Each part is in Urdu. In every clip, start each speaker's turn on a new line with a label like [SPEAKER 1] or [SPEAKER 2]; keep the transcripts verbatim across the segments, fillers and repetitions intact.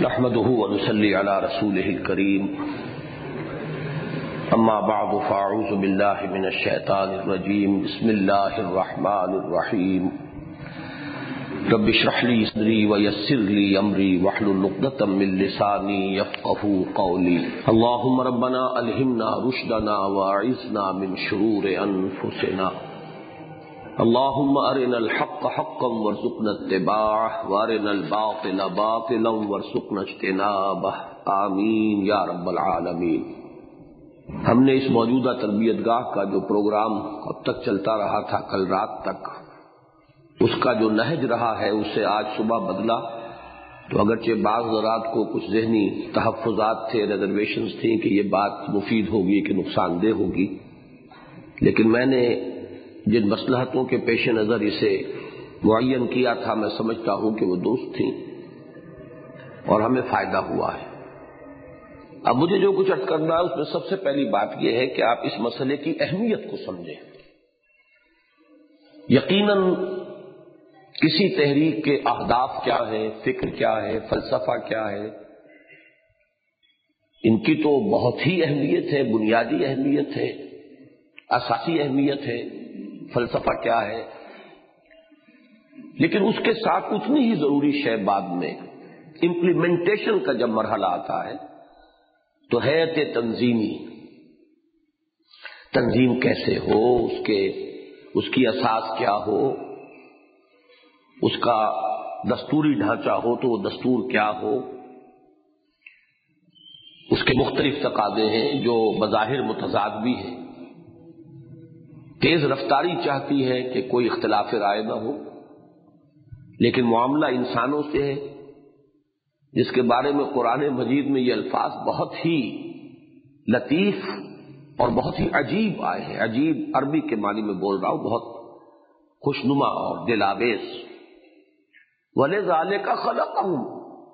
[SPEAKER 1] نحمده ونصلي على رسوله الكريم اما بعد فاعوذ بالله من الشيطان الرجيم بسم الله الرحمن الرحيم رب اشرح لي صدري ويسر لي امري واحلل عقدة من لساني يفقهوا قولي اللهم ربنا الهمنا رشدنا واعذنا من شرور انفسنا اللهم ارنا الحق حقا وارزقنا اتباعه وارنا الباطل باطلا وارزقنا اجتنابه آمین یا رب العالمین۔ ہم نے اس موجودہ تربیت گاہ کا جو پروگرام اب تک چلتا رہا تھا کل رات تک، اس کا جو نہج رہا ہے اسے آج صبح بدلا، تو اگرچہ بعض حضرات کو کچھ ذہنی تحفظات تھے، ریزرویشنز تھیں کہ یہ بات مفید ہوگی کہ نقصان دہ ہوگی، لیکن میں نے جن مصلحتوں کے پیش نظر اسے معین کیا تھا میں سمجھتا ہوں کہ وہ درست تھیں اور ہمیں فائدہ ہوا ہے۔ اب مجھے جو کچھ عرض کرنا ہے اس میں سب سے پہلی بات یہ ہے کہ آپ اس مسئلے کی اہمیت کو سمجھیں۔ یقیناً کسی تحریک کے اہداف کیا ہیں، فکر کیا ہے، فلسفہ کیا ہے، ان کی تو بہت ہی اہمیت ہے، بنیادی اہمیت ہے، اساسی اہمیت ہے۔ فلسفہ کیا ہے، لیکن اس کے ساتھ اتنی ہی ضروری شے بعد میں امپلیمنٹیشن کا جب مرحلہ آتا ہے تو ہیئت تنظیمی، تنظیم کیسے ہو، اس کے اس کی اساس کیا ہو، اس کا دستوری ڈھانچہ ہو تو وہ دستور کیا ہو، اس کے مختلف تقاضے ہیں جو بظاہر متضاد بھی ہیں۔ تیز رفتاری چاہتی ہے کہ کوئی اختلاف رائے نہ ہو، لیکن معاملہ انسانوں سے ہے جس کے بارے میں قرآن مجید میں یہ الفاظ بہت ہی لطیف اور بہت ہی عجیب آئے ہیں۔ عجیب عربی کے معنی میں بول رہا ہوں، بہت خوشنما اور دل آویز۔ وَلِذَٰلِكَ خَلَقَهُمْ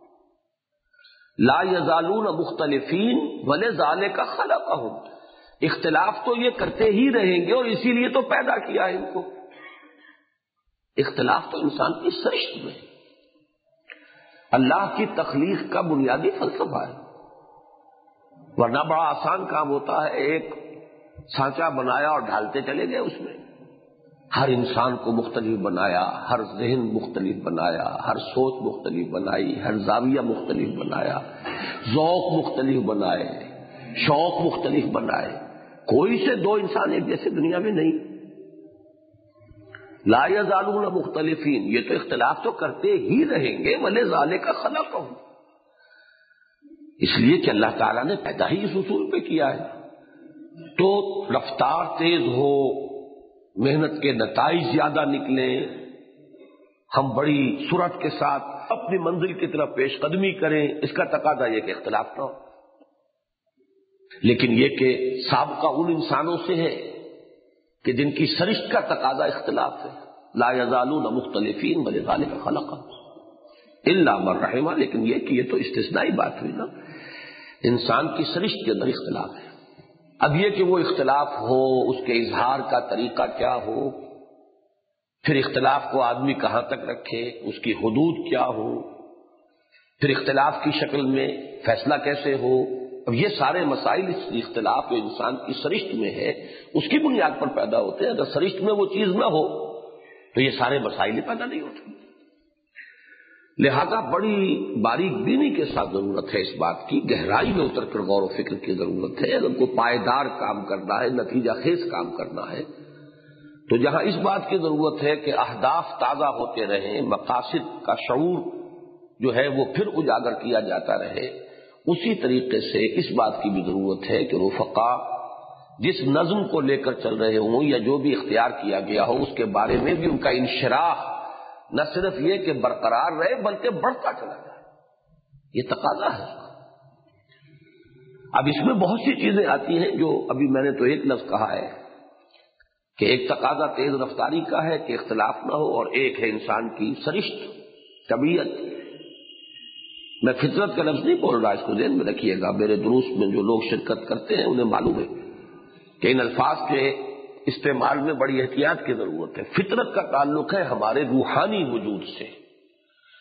[SPEAKER 1] لَا يَزَالُونَ مُخْتَلِفِينَ وَلِذَٰلِكَ خَلَقَهُمْ، اختلاف تو یہ کرتے ہی رہیں گے اور اسی لیے تو پیدا کیا ہے ان کو۔ اختلاف تو انسان کی سرشت میں اللہ کی تخلیق کا بنیادی فلسفہ ہے، ورنہ بڑا آسان کام ہوتا ہے، ایک سانچہ بنایا اور ڈھالتے چلے گئے اس میں۔ ہر انسان کو مختلف بنایا، ہر ذہن مختلف بنایا، ہر سوچ مختلف بنائی، ہر زاویہ مختلف بنایا، ذوق مختلف بنائے، شوق مختلف بنائے، کوئی سے دو انسان ایک جیسے دنیا میں نہیں۔ لا یزالون مختلفین، یہ تو اختلاف تو کرتے ہی رہیں گے، ولذالک خلقہم، اس لیے کہ اللہ تعالیٰ نے پیدا ہی اس اصول پہ کیا ہے۔ تو رفتار تیز ہو، محنت کے نتائج زیادہ نکلیں، ہم بڑی سرعت کے ساتھ اپنی منزل کی طرف پیش قدمی کریں، اس کا تقاضا یہ کہ اختلاف نہ ہو۔ لیکن یہ کہ سابقہ ان انسانوں سے ہے کہ جن کی سرشت کا تقاضا اختلاف ہے۔ لا یزالون مختلفین ولذالک خلقہم الا من رحم، لیکن یہ کہ یہ تو استثنائی بات ہوئی نا، انسان کی سرشت کے اندر اختلاف ہے۔ اب یہ کہ وہ اختلاف ہو، اس کے اظہار کا طریقہ کیا ہو، پھر اختلاف کو آدمی کہاں تک رکھے، اس کی حدود کیا ہو، پھر اختلاف کی شکل میں فیصلہ کیسے ہو، اب یہ سارے مسائل اس اختلاف جو انسان کی سرشت میں ہے اس کی بنیاد پر پیدا ہوتے ہیں۔ اگر سرشت میں وہ چیز نہ ہو تو یہ سارے مسائل ہی پیدا نہیں ہوتے۔ لہذا بڑی باریک بینی کے ساتھ ضرورت ہے اس بات کی، گہرائی میں اتر کر غور و فکر کی ضرورت ہے۔ اگر کوئی پائیدار کام کرنا ہے، نتیجہ خیز کام کرنا ہے، تو جہاں اس بات کی ضرورت ہے کہ اہداف تازہ ہوتے رہیں، مقاصد کا شعور جو ہے وہ پھر اجاگر کیا جاتا رہے، اسی طریقے سے اس بات کی بھی ضرورت ہے کہ رفقا جس نظم کو لے کر چل رہے ہوں یا جو بھی اختیار کیا گیا ہو اس کے بارے میں بھی ان کا انشراح نہ صرف یہ کہ برقرار رہے بلکہ بڑھتا چلا جائے، یہ تقاضا ہے۔ اب اس میں بہت سی چیزیں آتی ہیں جو ابھی میں نے تو ایک لفظ کہا ہے کہ ایک تقاضا تیز رفتاری کا ہے کہ اختلاف نہ ہو، اور ایک ہے انسان کی سرشت، طبیعت۔ میں فطرت کا لفظ نہیں بول رہا، اس کو ذہن میں رکھیے گا، میرے دروس میں جو لوگ شرکت کرتے ہیں انہیں معلوم ہے کہ ان الفاظ کے استعمال میں بڑی احتیاط کی ضرورت ہے۔ فطرت کا تعلق ہے ہمارے روحانی وجود سے،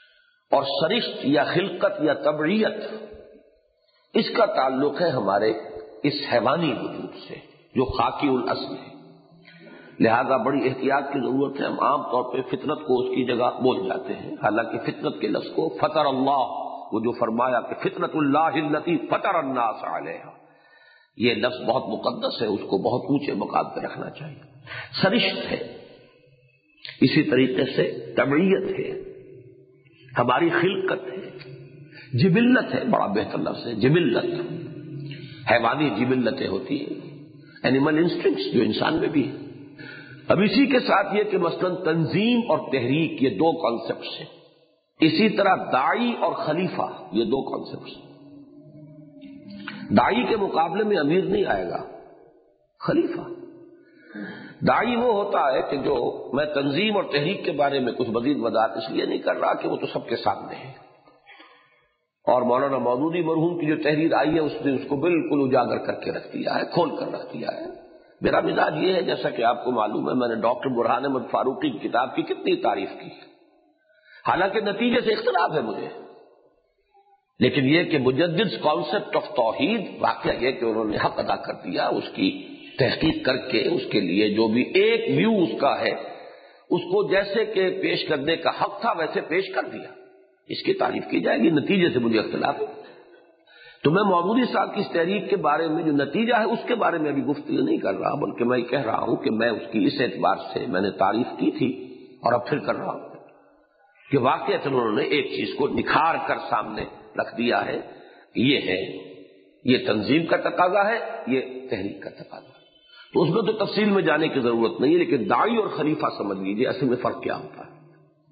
[SPEAKER 1] اور سرشت یا خلقت یا طبعیت، اس کا تعلق ہے ہمارے اس حیوانی وجود سے جو خاکی الاصل ہے. لہذا بڑی احتیاط کی ضرورت ہے. ہم عام طور پہ فطرت کو اس کی جگہ بول جاتے ہیں، حالانکہ فطرت کے لفظ کو فطر اللہ، وہ جو فرمایا کہ فطرت اللہ التی فطر الناس علیہا، یہ لفظ بہت مقدس ہے، اس کو بہت اونچے مقام پہ رکھنا چاہیے. سرشت ہے، اسی طریقے سے طبعیت ہے، ہماری خلقت ہے، جبلت ہے، بڑا بہتر لفظ ہے جبلت. حیوانی جبلتیں ہوتی ہیں، اینیمل انسٹنکٹس جو انسان میں بھی ہے. اب اسی کے ساتھ یہ کہ مثلا تنظیم اور تحریک، یہ دو کانسیپٹس ہیں. اسی طرح داعی اور خلیفہ، یہ دو کانسیپٹس ہیں. داعی کے مقابلے میں امیر نہیں آئے گا، خلیفہ. داعی وہ ہوتا ہے کہ جو، میں تنظیم اور تحریک کے بارے میں کچھ مزید وضاحت اس لیے نہیں کر رہا کہ وہ تو سب کے سامنے ہے، اور مولانا مودودی مرحوم کی جو تحریر آئی ہے اس نے اس کو بالکل اجاگر کر کے رکھ دیا ہے، کھول کر رکھ دیا ہے. میرا مزاج یہ ہے، جیسا کہ آپ کو معلوم ہے، میں نے ڈاکٹر برہان احمد فاروقی کی کتاب کی کتنی تعریف کی، حالانکہ نتیجے سے اختلاف ہے مجھے، لیکن یہ کہ مجدد کانسیپٹ آف توحید، واقعہ یہ کہ انہوں نے حق ادا کر دیا، اس کی تحقیق کر کے اس کے لیے جو بھی ایک ویو اس کا ہے اس کو جیسے کہ پیش کرنے کا حق تھا ویسے پیش کر دیا. اس کی تعریف کی جائے گی، نتیجے سے مجھے اختلاف ہے. تو میں مودودی صاحب کی اس تحریک کے بارے میں جو نتیجہ ہے اس کے بارے میں ابھی گفتگو نہیں کر رہا، بلکہ میں کہہ رہا ہوں کہ میں اس کی اس اعتبار سے میں نے تعریف کی تھی اور اب پھر کر رہا ہوں کہ واقعات انہوں نے ایک چیز کو نکھار کر سامنے رکھ دیا ہے. یہ ہے، یہ تنظیم کا تقاضا ہے، یہ تحریک کا تقاضا ہے. تو اس میں تو تفصیل میں جانے کی ضرورت نہیں ہے، لیکن داعی اور خلیفہ سمجھ لیجیے اصل میں فرق کیا ہوتا ہے.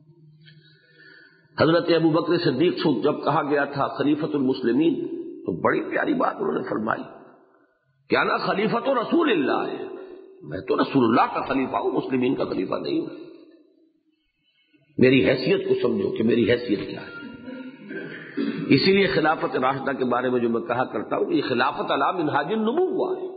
[SPEAKER 1] حضرت ابو بکر صدیق سے جب کہا گیا تھا خلیفۃ المسلمین، تو بڑی پیاری بات انہوں نے فرمائی، کیا نا خلیفۃ رسول اللہ ہے، میں تو رسول اللہ کا خلیفہ ہوں، مسلمین کا خلیفہ نہیں ہوں. میری حیثیت کو سمجھو کہ میری حیثیت کیا ہے. اسی لیے خلافت راشدہ کے بارے میں جو میں کہا کرتا ہوں، یہ خلافت علی منہاج النبوہ ہے.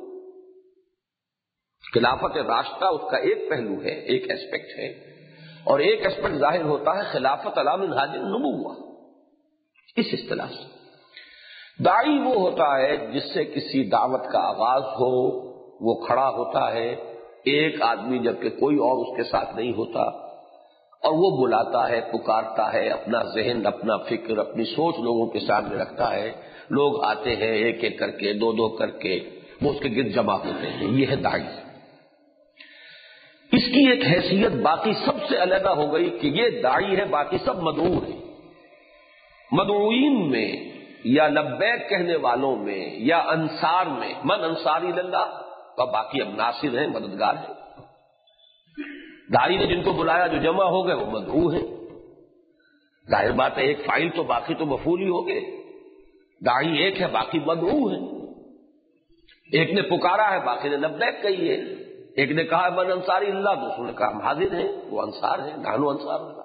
[SPEAKER 1] خلافت راشدہ اس کا ایک پہلو ہے، ایک اسپیکٹ ہے، اور ایک اسپیکٹ ظاہر ہوتا ہے خلافت علی منہاج النبوہ. اس اصطلاح سے داعی وہ ہوتا ہے جس سے کسی دعوت کا آغاز ہو، وہ کھڑا ہوتا ہے ایک آدمی جبکہ کوئی اور اس کے ساتھ نہیں ہوتا، اور وہ بلاتا ہے، پکارتا ہے، اپنا ذہن، اپنا فکر، اپنی سوچ لوگوں کے سامنے رکھتا ہے. لوگ آتے ہیں ایک ایک کر کے، دو دو کر کے، وہ اس کے گرد جمع ہوتے ہیں. یہ ہے داعی. اس کی ایک حیثیت باقی سب سے علیحدہ ہو گئی کہ یہ داعی ہے، باقی سب مدعو ہیں. مدعوین میں یا لبیک کہنے والوں میں یا انصار میں، من انصاری اللہ، اور باقی اب ناصر ہیں، مددگار ہیں. داعی نے جن کو بلایا جو جمع ہو گئے وہ مدعو ہیں. ظاہر بات ہے ایک فاعل تو باقی تو مفعول ہی ہو گئے. داعی ایک ہے، باقی مدعو ہیں. ایک نے پکارا ہے، باقی نے لبیک کہی ہے. ایک نے کہا من انصاری اللہ، دوسروں نے کہا ہم حاضر ہیں، وہ انصار ہیں، نحن انصار اللہ.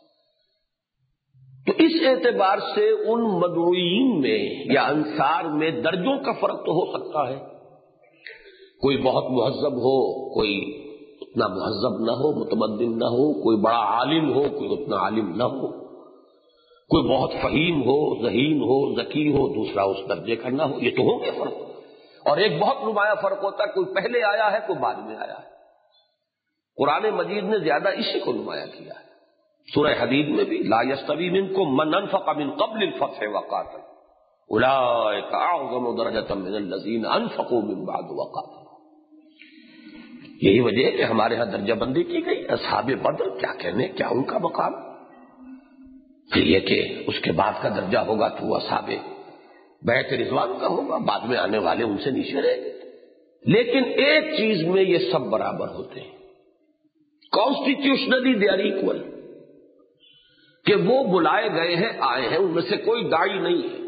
[SPEAKER 1] تو اس اعتبار سے ان مدعوین میں یا انصار میں درجوں کا فرق تو ہو سکتا ہے. کوئی بہت مہذب ہو، کوئی اتنا مہذب نہ ہو، متمدن نہ ہو، کوئی بڑا عالم ہو، کوئی اتنا عالم نہ ہو، کوئی بہت فہیم ہو، ذہین ہو، ذکی ہو، دوسرا اس درجے کا نہ ہو. یہ تو ہو گیا فرق. اور ایک بہت نمایاں فرق ہوتا ہے، کوئی پہلے آیا ہے، کوئی بعد میں آیا ہے. قرآن مجید نے زیادہ اسی کو نمایاں کیا ہے. سورہ حدید میں بھی لا یستوی منکم من انفق من قبل الفتح وقاتل اولئک اعظم درجۃ من الذین انفقوا من بعد وقاتل. یہی وجہ ہے کہ ہمارے ہاں درجہ بندی کی گئی. اصحاب بدر کیا کہنے، کیا ان کا مقام. پھر یہ کہ اس کے بعد کا درجہ ہوگا تو وہ اصحاب بیعت رضوان کا ہوگا، بعد میں آنے والے ان سے نیچے رہے گے. لیکن ایک چیز میں یہ سب برابر ہوتے ہیں، کانسٹیٹیوشنلی دے آر ایکول، کہ وہ بلائے گئے ہیں، آئے ہیں، ان میں سے کوئی داعی نہیں ہے.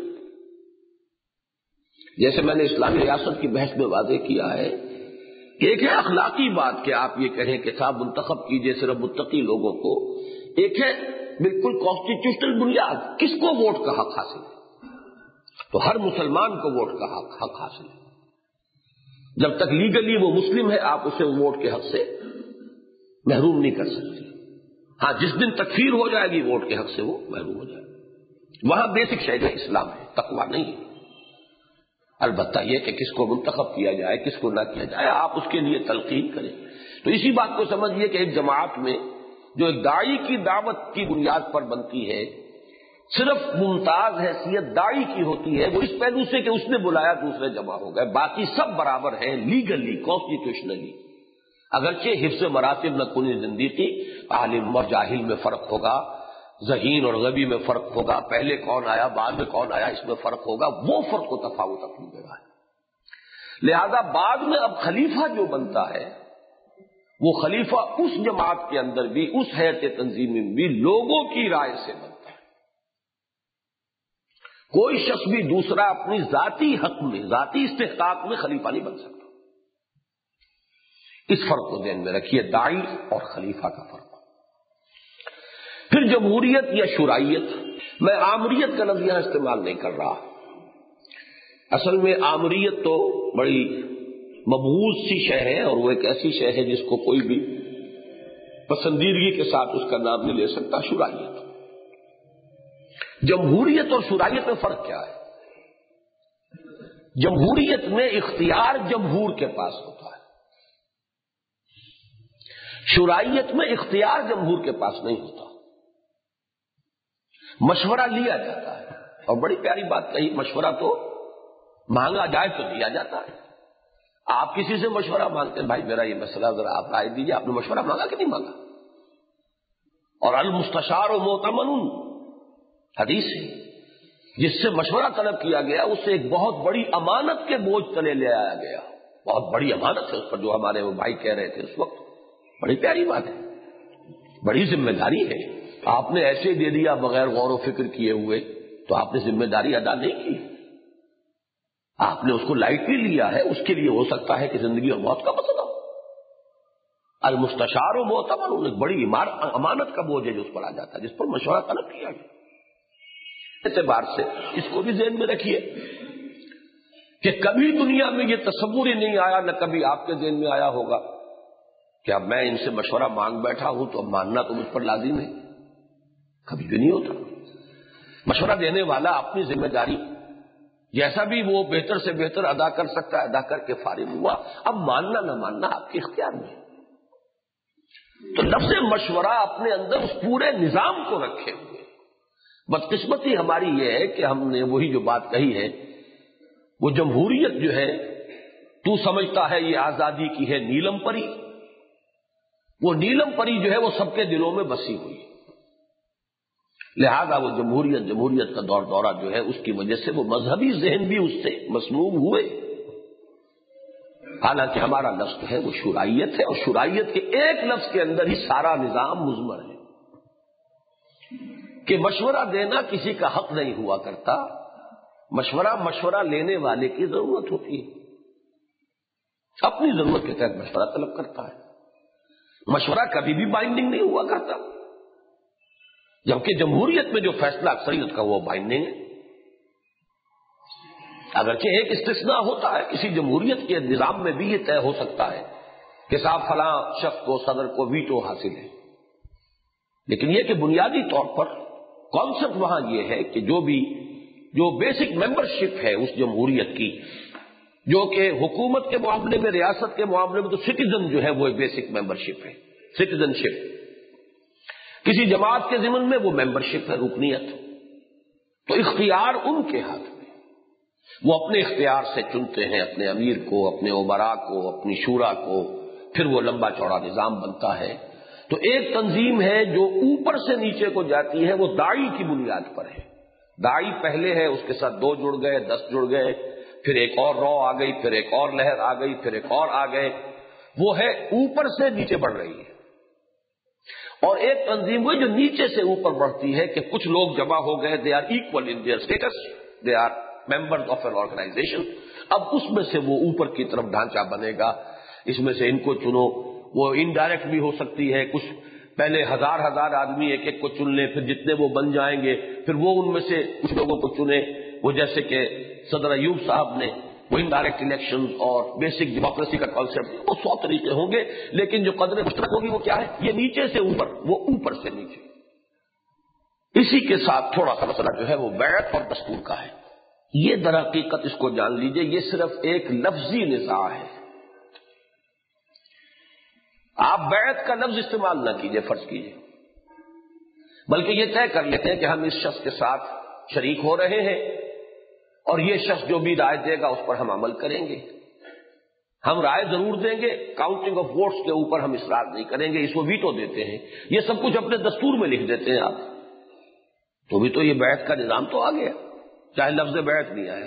[SPEAKER 1] جیسے میں نے اسلامی ریاست کی بحث میں واضح کیا ہے کہ ایک ہے اخلاقی بات کہ آپ یہ کہیں کہ صاحب منتخب کیجئے صرف متقی لوگوں کو. ایک ہے بالکل کانسٹیٹیوشنل بنیاد، کس کو ووٹ کا حق حاصل ہے. تو ہر مسلمان کو ووٹ کا حق حق حاصل ہے. جب تک لیگلی وہ مسلم ہے آپ اسے ووٹ کے حق سے محروم نہیں کر سکتے. ہاں جس دن تکفیر ہو جائے گی ووٹ کے حق سے وہ محروم ہو جائے گا. وہاں بیسک شے جو اسلام ہے، تقویٰ نہیں ہے۔ البتہ یہ کہ کس کو منتخب کیا جائے کس کو نہ کیا جائے آپ اس کے لیے تلقین کریں۔ تو اسی بات کو سمجھیے کہ ایک جماعت میں جو ایک داعی کی دعوت کی بنیاد پر بنتی ہے، صرف ممتاز حیثیت داعی کی ہوتی ہے وہ اس پہلو سے کہ اس نے بلایا دوسرے جمع ہو گئے، باقی سب برابر ہیں لیگلی کانسٹیٹیوشنلی، اگرچہ حفظ مراتب نہ کنی زندگی، عالم اور جاہل میں فرق ہوگا، ذہین اور غبی میں فرق ہوگا، پہلے کون آیا بعد میں کون آیا اس میں فرق ہوگا، وہ فرق و تفاوت اپنی جگہ ہے۔ لہذا بعد میں اب خلیفہ جو بنتا ہے وہ خلیفہ اس جماعت کے اندر بھی اس ہیئت تنظیمی میں بھی لوگوں کی رائے سے بنتا ہے۔ کوئی شخص بھی دوسرا اپنی ذاتی حق میں ذاتی استحقاق میں خلیفہ نہیں بن سکتا۔ اس فرق کو ذہن میں رکھیے، داعی اور خلیفہ کا فرق۔ پھر جمہوریت یا شورائیت، میں آمریت کا لفظ یہاں استعمال نہیں کر رہا، اصل میں آمریت تو بڑی مبغوض سی شے ہے اور وہ ایک ایسی شے ہے جس کو کوئی بھی پسندیدگی کے ساتھ اس کا نام نہیں لے سکتا۔ شورائیت، جمہوریت اور شورائیت میں فرق کیا ہے؟ جمہوریت میں اختیار جمہور کے پاس ہوتا ہے، شورائیت میں اختیار جمہور کے پاس نہیں ہوتا، مشورہ لیا جاتا ہے۔ اور بڑی پیاری بات کہی، مشورہ تو مانگا جائے تو دیا جاتا ہے۔ آپ کسی سے مشورہ مانگتے ہیں، بھائی میرا یہ مسئلہ ذرا آپ رائے دیجیے، آپ نے مشورہ مانگا کہ نہیں مانگا؟ اور المستشار و مؤتمن حدیث ہے، جس سے مشورہ طلب کیا گیا اس سے ایک بہت بڑی امانت کے بوجھ تلے لے آیا گیا، بہت بڑی امانت ہے اس پر، جو ہمارے وہ بھائی کہہ رہے تھے اس وقت، بڑی پیاری بات ہے، بڑی ذمہ داری ہے۔ آپ نے ایسے دے دیا بغیر غور و فکر کیے ہوئے تو آپ نے ذمہ داری ادا نہیں کی، آپ نے اس کو لائٹلی لیا ہے، اس کے لیے ہو سکتا ہے کہ زندگی اور موت کا مسئلہ ہو۔ المستشار و معتمن ایک بڑی امانت کا بوجھ ہے جو اس پر آ جاتا ہے، جس پر مشورہ طلب کیا گیا۔ اعتبار سے اس کو بھی ذہن میں رکھیے کہ کبھی دنیا میں یہ تصور ہی نہیں آیا، نہ کبھی آپ کے ذہن میں آیا ہوگا کہ اب میں ان سے مشورہ مانگ بیٹھا ہوں تو اب ماننا تو مجھ پر لازم ہے، کبھی بھی نہیں ہوتا۔ مشورہ دینے والا اپنی ذمہ داری جیسا بھی وہ بہتر سے بہتر ادا کر سکتا ہے ادا کر کے فارغ ہوا، اب ماننا نہ ماننا آپ کے اختیار میں۔ تو لفظ مشورہ اپنے اندر اس پورے نظام کو رکھے ہوئے، بدقسمتی ہماری یہ ہے کہ ہم نے وہی جو بات کہی ہے، وہ جمہوریت جو ہے تو سمجھتا ہے یہ آزادی کی ہے نیلم پری، وہ نیلم پری جو ہے وہ سب کے دلوں میں بسی ہوئی، لہذا وہ جمہوریت جمہوریت کا دور دورہ جو ہے اس کی وجہ سے وہ مذہبی ذہن بھی اس سے مسموم ہوئے، حالانکہ ہمارا لفظ ہے وہ شورائیت ہے، اور شورائیت کے ایک لفظ کے اندر ہی سارا نظام مضمر ہے کہ مشورہ دینا کسی کا حق نہیں ہوا کرتا، مشورہ مشورہ لینے والے کی ضرورت ہوتی ہے، اپنی ضرورت کے تحت مشورہ طلب کرتا ہے، مشورہ کبھی بھی بائنڈنگ نہیں ہوا کرتا، جبکہ جمہوریت میں جو فیصلہ اکثریت کا وہ بائنڈنگ ہے۔ اگرچہ ایک استثناء ہوتا ہے، کسی جمہوریت کے نظام میں بھی یہ طے ہو سکتا ہے کہ صاحب فلاں شخص کو صدر کو ویٹو حاصل ہے، لیکن یہ کہ بنیادی طور پر کانسیپٹ وہاں یہ ہے کہ جو بھی جو بیسک ممبرشپ ہے اس جمہوریت کی، جو کہ حکومت کے معاملے میں ریاست کے معاملے میں تو سٹیزن جو ہے وہ بیسک ممبرشپ ہے، سٹیزن شپ، کسی جماعت کے ضمن میں وہ ممبرشپ ہے، رکنیت، تو اختیار ان کے ہاتھ میں، وہ اپنے اختیار سے چنتے ہیں اپنے امیر کو، اپنے امراء کو، اپنی شورا کو، پھر وہ لمبا چوڑا نظام بنتا ہے۔ تو ایک تنظیم ہے جو اوپر سے نیچے کو جاتی ہے، وہ داعی کی بنیاد پر ہے، داعی پہلے ہے، اس کے ساتھ دو جڑ گئے، دس جڑ گئے، پھر ایک اور رو آ گئی، پھر ایک اور لہر آ گئی، پھر ایک اور آ گئے، وہ ہے اوپر سے نیچے بڑھ رہی ہے۔ اور ایک تنظیم ہوئی جو نیچے سے اوپر بڑھتی ہے کہ کچھ لوگ جمع ہو گئے، they are equal in their status, they are members of an organization, اب اس میں سے وہ اوپر کی طرف ڈھانچہ بنے گا، اس میں سے ان کو چنو، وہ انڈائریکٹ بھی ہو سکتی ہے، کچھ پہلے ہزار ہزار آدمی ایک ایک کو چن لیں، پھر جتنے وہ بن جائیں گے پھر وہ ان میں سے کچھ لوگوں کو چنے، وہ جیسے کہ صدر ایوب صاحب نے وہ انڈائریکٹ الیکشن اور بیسک ڈیموکریسی کا کانسیپٹ، وہ سو طریقے ہوں گے، لیکن جو قدر مشترک ہوگی وہ کیا ہے؟ یہ نیچے سے اوپر، وہ اوپر سے نیچے، اسی کے ساتھ تھوڑا سا مسئلہ جو ہے وہ بیعت اور دستور کا ہے. یہ در حقیقت اس کو جان لیجئے یہ صرف ایک لفظی نزاع ہے. آپ بیعت کا لفظ استعمال نہ کیجئے فرض کیجئے، بلکہ یہ طے کر لیتے ہیں کہ ہم اس شخص کے ساتھ شریک ہو رہے ہیں اور یہ شخص جو بھی رائے دے گا اس پر ہم عمل کریں گے. ہم رائے ضرور دیں گے، کاؤنٹنگ آف ووٹس کے اوپر ہم اصرار نہیں کریں گے، اس کو ویٹو دیتے ہیں. یہ سب کچھ اپنے دستور میں لکھ دیتے ہیں آپ، تو بھی تو یہ بیعت کا نظام تو آ گیا، چاہے لفظ بیعت نہیں آیا.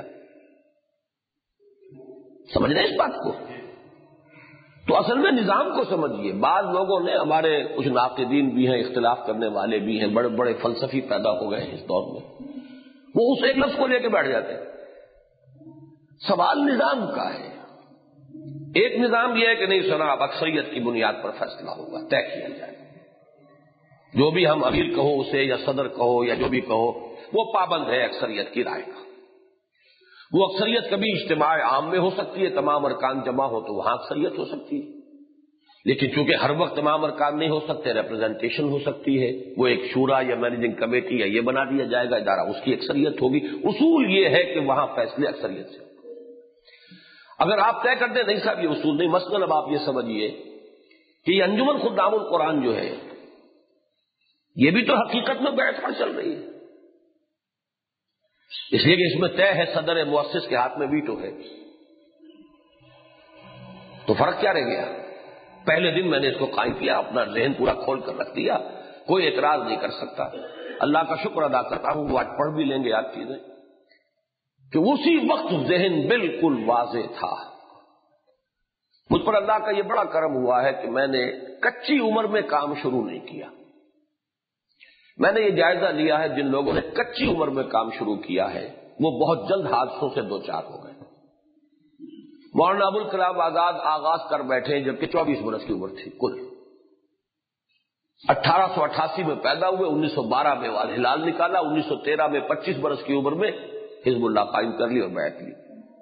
[SPEAKER 1] سمجھ رہے ہیں اس بات کو؟ تو اصل میں نظام کو سمجھیے. بعض لوگوں نے، ہمارے کچھ ناقدین بھی ہیں، اختلاف کرنے والے بھی ہیں، بڑے بڑے فلسفی پیدا ہو گئے ہیں اس دور میں، وہ اس ایک لفظ کو لے کے بیٹھ جاتے ہیں. سوال نظام کا ہے. ایک نظام یہ ہے کہ نہیں سنا، اب اکثریت کی بنیاد پر فیصلہ ہوگا، طے کیا جائے. جو بھی ہم امیر کہو اسے یا صدر کہو یا جو بھی کہو، وہ پابند ہے اکثریت کی رائے کا. وہ اکثریت کبھی اجتماع عام میں ہو سکتی ہے، تمام ارکان جمع ہو تو وہاں اکثریت ہو سکتی ہے، لیکن چونکہ ہر وقت تمام ارکان نہیں ہو سکتے، ریپرزنٹیشن ہو سکتی ہے. وہ ایک شورا یا مینیجنگ کمیٹی یا یہ بنا دیا جائے گا ادارہ، اس کی اکثریت ہوگی. اصول یہ ہے کہ وہاں فیصلے اکثریت سے. اگر آپ طے کر دیں نہیں صاحب یہ اصول نہیں، مثلاً اب آپ یہ سمجھیے کہ یہ انجمن خدام القرآن جو ہے یہ بھی تو حقیقت میں بیعت پر چل رہی ہے، اس لیے کہ اس میں طے ہے صدر مؤسس کے ہاتھ میں ویٹو ہے. تو فرق کیا رہ گیا؟ پہلے دن میں نے اس کو قائم کیا، اپنا ذہن پورا کھول کر رکھ دیا، کوئی اعتراض نہیں کر سکتا. اللہ کا شکر ادا کرتا ہوں وہ آج پڑھ بھی لیں گے آپ چیزیں کہ اسی وقت ذہن بالکل واضح تھا. مجھ پر اللہ کا یہ بڑا کرم ہوا ہے کہ میں نے کچی عمر میں کام شروع نہیں کیا. میں نے یہ جائزہ لیا ہے جن لوگوں نے کچی عمر میں کام شروع کیا ہے وہ بہت جلد حادثوں سے دو چار ہو گئے. مولانا ابوالکلام آزاد آغاز کر بیٹھے جبکہ چوبیس برس کی عمر تھی کل. اٹھارہ سو اٹھاسی میں پیدا ہوئے، انیس سو بارہ میں ہلال نکالا، انیس سو تیرہ میں پچیس برس کی عمر میں حزب اللہ قائم کر لی اور بیعت لی.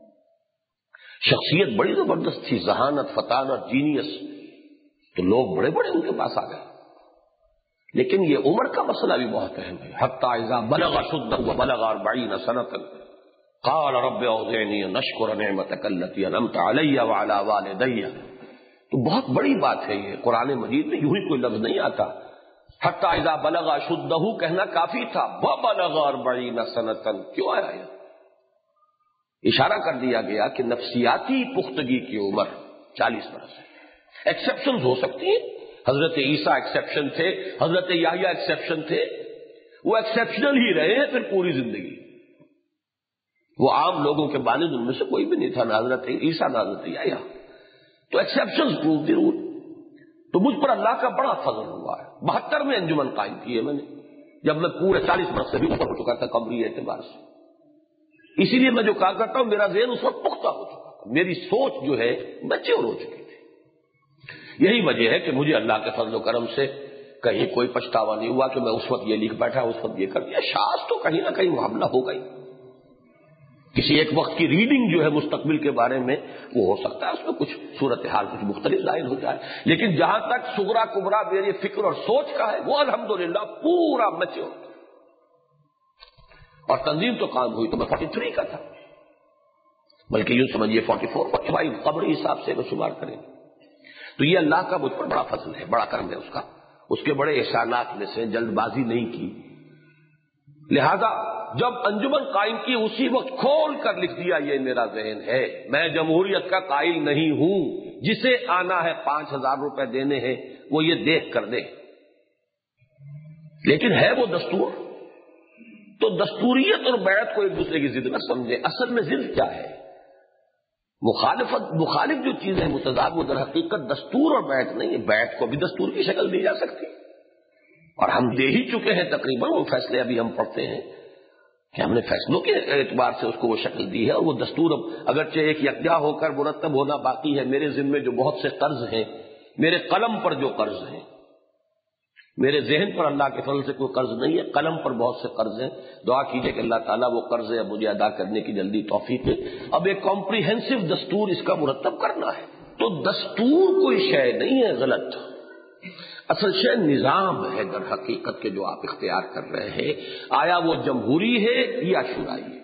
[SPEAKER 1] شخصیت بڑی زبردست تھی، ذہانت، فطانت، جینیس، تو لوگ بڑے بڑے ان کے پاس آ گئے. لیکن یہ عمر کا مسئلہ بھی بہت اہم ہے. حتی اذا بلغ اشدہ وبلغ اربعین سنۃ قال رب اوزعنی ان اشکر نعمتک التی انعمت علی وعلی والدی. تو بہت بڑی بات ہے یہ. قرآن مجید میں یوں ہی کوئی لفظ نہیں آتا. حتی اذا بلغ اشدہ کہنا کافی تھا، وبلغ اربعین سنۃ کیوں آیا یہ؟ اشارہ کر دیا گیا کہ نفسیاتی پختگی کی عمر چالیس برس ہے. ایکسیپشنز ہو سکتی ہیں، حضرت عیسیٰ ایکسیپشن تھے، حضرت یحییٰ ایکسیپشن تھے، وہ ایکسیپشنل ہی رہے ہیں پھر پوری زندگی. وہ عام لوگوں کے بالغ ان میں سے کوئی بھی نہیں تھا، نہ حضرت عیسیٰ نہ حضرت یحییٰ. تو ایکسیپشنز پروو دی رول. تو مجھ پر اللہ کا بڑا فضل ہوا ہے. بہتر میں انجمن قائم کی ہے میں نے، جب میں پورے چالیس برس سے بھی اوپر ہو چکا تھا قبری اعتبار سے. اسی لیے میں جو کہا کرتا ہوں میرا ذہن اس وقت پختہ ہو چکا تھا، میری سوچ جو ہے میچور ہو چکی تھی. یہی وجہ ہے کہ مجھے اللہ کے فضل و کرم سے کہیں کوئی پچھتاوا نہیں ہوا کہ میں اس وقت یہ لکھ بیٹھا، اس وقت یہ کر دیا. شاذ تو کہیں نہ کہیں معاملہ ہوگا ہی. کسی ایک وقت کی ریڈنگ جو ہے مستقبل کے بارے میں وہ ہو سکتا ہے اس میں کچھ صورتحال کچھ مختلف ظاہر ہو جائے، لیکن جہاں تک صغرا کبرا میری فکر اور سوچ کا ہے وہ الحمدللہ پورا میچور. اور تنظیم تو کام ہوئی تو میں فورٹی تھری کا تھا، بلکہ یوں سمجھیے فورٹی فور فورٹی فائیو قبری حساب سے میں شمار کریں. تو یہ اللہ کا مجھ پر بڑا فضل ہے، بڑا کرم ہے اس کا. اس کے بڑے احسانات میں سے جلد بازی نہیں کی. لہذا جب انجمن قائم کی اسی وقت کھول کر لکھ دیا یہ میرا ذہن ہے. میں جمہوریت کا قائل نہیں ہوں، جسے آنا ہے پانچ ہزار روپے دینے ہیں وہ یہ دیکھ کر دے. لیکن ہے وہ دستور، تو دستوریت اور بیعت کو ایک دوسرے کی ضد نہ سمجھے. اصل میں ضد کیا ہے؟ مخالفت، مخالف جو چیزیں متضاد وہ در حقیقت دستور اور بیعت نہیں ہے. بیعت کو بھی دستور کی شکل دی جا سکتی اور ہم دے ہی چکے ہیں تقریباً. وہ فیصلے ابھی ہم پڑھتے ہیں کہ ہم نے فیصلوں کے اعتبار سے اس کو وہ شکل دی ہے. اور وہ دستور اب اگرچہ ایک یکجا ہو کر مرتب ہونا باقی ہے. میرے ذمے جو بہت سے قرض ہیں، میرے قلم پر جو قرض ہیں، میرے ذہن پر اللہ کے فضل سے کوئی قرض نہیں ہے، قلم پر بہت سے قرض ہیں. دعا کیجئے کہ اللہ تعالیٰ وہ قرض ہے مجھے ادا کرنے کی جلدی توفیق دے. اب ایک کمپریہنسو دستور اس کا مرتب کرنا ہے. تو دستور کوئی شے نہیں ہے غلط. اصل شے نظام ہے در حقیقت کے جو آپ اختیار کر رہے ہیں، آیا وہ جمہوری ہے یا شورائی ہے؟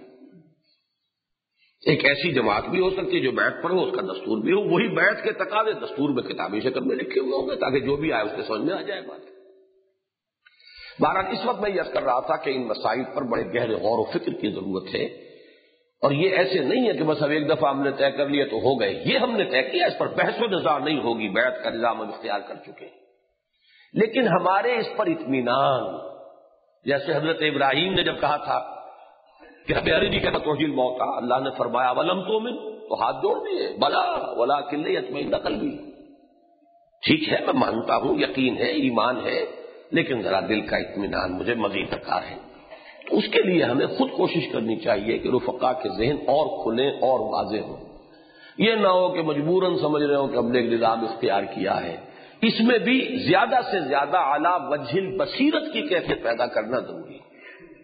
[SPEAKER 1] ایک ایسی جماعت بھی ہو سکتی ہے جو بیعت پر ہو، اس کا دستور بھی ہو، وہی بیعت کے تقاضے دستور میں کتابی شکل میں لکھے ہوئے ہوں گے تاکہ جو بھی آئے اس کے سمجھ میں آ جائے بات۔ بہرحال اس وقت میں یہ عرض کر رہا تھا کہ ان مسائل پر بڑے گہرے غور و فکر کی ضرورت ہے، اور یہ ایسے نہیں ہے کہ بس اب ایک دفعہ ہم نے طے کر لیا تو ہو گئے، یہ ہم نے طے کیا، اس پر بحث و نظار نہیں ہوگی، بیعت کا نظام ہم اختیار کر چکے ہیں، لیکن ہمارے اس پر اطمینان، جیسے حضرت ابراہیم نے جب کہا تھا کہ رب ارنی کیف تحیی الموتیٰ، اللہ نے فرمایا ولم تؤمن، تو ہاتھ جوڑ دیے، بلا ولکن لیطمئن قلبی، ٹھیک ہے میں مانتا ہوں، یقین ہے، ایمان ہے، لیکن ذرا دل کا اطمینان مجھے مزید درکار ہے۔ تو اس کے لیے ہمیں خود کوشش کرنی چاہیے کہ رفقا کے ذہن اور کھلیں اور واضح ہوں، یہ نہ ہو کہ مجبوراً سمجھ رہے ہو کہ ہم نے ایک نظام اختیار کیا ہے، اس میں بھی زیادہ سے زیادہ اعلیٰ وجہ البصیرت کی کیفیت پیدا کرنا ضروری ہے۔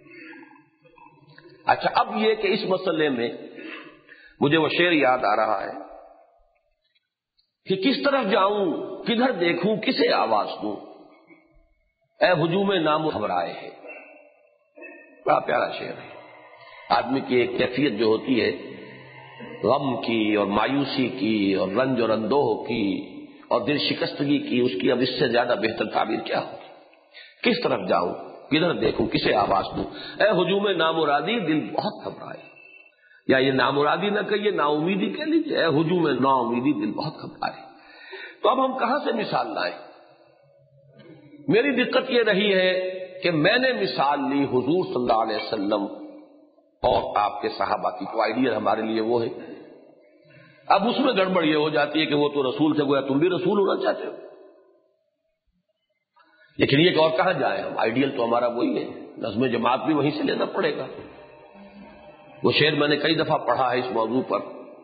[SPEAKER 1] اچھا، اب یہ کہ اس مسئلے میں مجھے وہ شعر یاد آ رہا ہے کہ کس طرف جاؤں، کدھر دیکھوں، کسے آواز دوں، اے ہجوم نام گھبرائے ہے، بڑا پیارا شعر ہے۔ آدمی کی ایک کیفیت جو ہوتی ہے غم کی اور مایوسی کی اور رنج اور اندوہ کی اور دل شکستگی کی، اس کی اب اس سے زیادہ بہتر تعبیر کیا ہوگی؟ کس طرف جاؤں، کدھر دیکھوں، کسے آواز دوں، اے ہجوم نامرادی دل بہت گھبرائے، یا یہ نامرادی نہ کہیے، نا امیدی کہہ لیجیے، اے ہجوم نا امیدی دل بہت گھبرائے۔ تو اب ہم کہاں سے مثال لائیں؟ میری دقت یہ رہی ہے کہ میں نے مثال لی حضور صلی اللہ علیہ وسلم اور آپ کے صحابہ کی، تو آئیڈیا ہمارے لیے وہ ہے، اب اس میں گڑبڑ یہ ہو جاتی ہے کہ وہ تو رسول تھے، گویا تم بھی رسول ہونا چاہتے ہو، لیکن یہ کہ اور کہاں جائیں ہم، آئیڈیل تو ہمارا وہی ہے، نظم جماعت بھی وہیں سے لینا پڑے گا۔ وہ شعر میں نے کئی دفعہ پڑھا ہے اس موضوع پر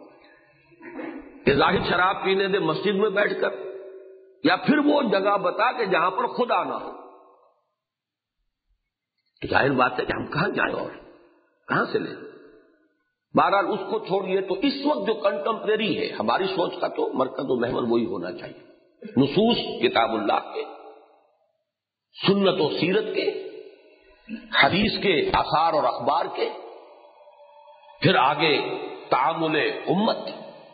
[SPEAKER 1] کہ ظاہر شراب پینے دے مسجد میں بیٹھ کر، یا پھر وہ جگہ بتا کہ جہاں پر خدا نہ ہو، تو ظاہر بات ہے کہ ہم کہاں جائیں اور کہاں سے لیں۔ بہرحال اس کو چھوڑیے، تو اس وقت جو کنٹمپریری ہے ہماری سوچ کا، تو مرکز و محور وہی ہونا چاہیے، نصوص کتاب اللہ کے، سنت و سیرت کے، حدیث کے آثار اور اخبار کے، پھر آگے تعامل امت،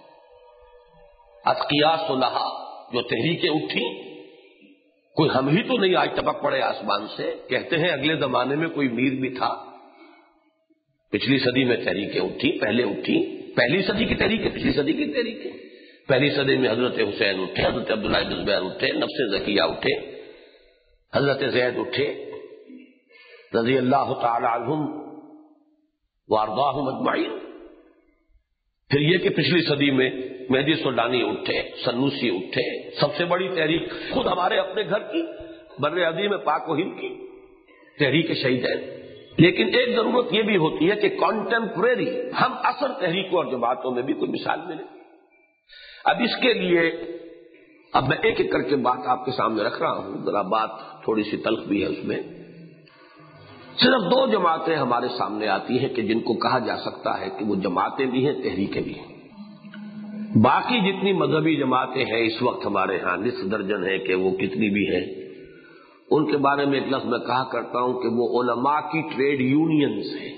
[SPEAKER 1] اتقیاء صلحاء جو تحریکیں اٹھی، کوئی ہم ہی تو نہیں آج ٹپک پڑے آسمان سے، کہتے ہیں اگلے زمانے میں کوئی میر بھی تھا، پچھلی صدی میں تحریکیں اٹھی، پہلے اٹھی، پہلی صدی کی تحریکیں، پچھلی صدی کی تحریکیں، پہلی صدی میں حضرت حسین اٹھے، حضرت عبداللہ بن زبیر اٹھے، نفس زکیہ اٹھے، حضرت زید اٹھے رضی اللہ تعالی عنہم وارضاہم اجمعین، پھر یہ کہ پچھلی صدی میں مہدی سلطانی اٹھے، سنوسی اٹھے، سب سے بڑی تحریک خود ہمارے اپنے گھر کی، بر عظیم پاک و ہند کی تحریک شہیدین۔ لیکن ایک ضرورت یہ بھی ہوتی ہے کہ کانٹمپریری ہم اثر تحریکوں اور جماعتوں میں بھی کوئی مثال ملے۔ اب اس کے لیے اب میں ایک ایک کر کے بات آپ کے سامنے رکھ رہا ہوں، ذرا بات تھوڑی سی تلخ بھی ہے اس میں۔ صرف دو جماعتیں ہمارے سامنے آتی ہیں کہ جن کو کہا جا سکتا ہے کہ وہ جماعتیں بھی ہیں، تحریکیں بھی ہیں۔ باقی جتنی مذہبی جماعتیں ہیں اس وقت ہمارے ہاں نصف درجن ہے کہ وہ کتنی بھی ہیں، ان کے بارے میں ایک لفظ میں کہا کرتا ہوں کہ وہ علماء کی ٹریڈ یونینز ہیں،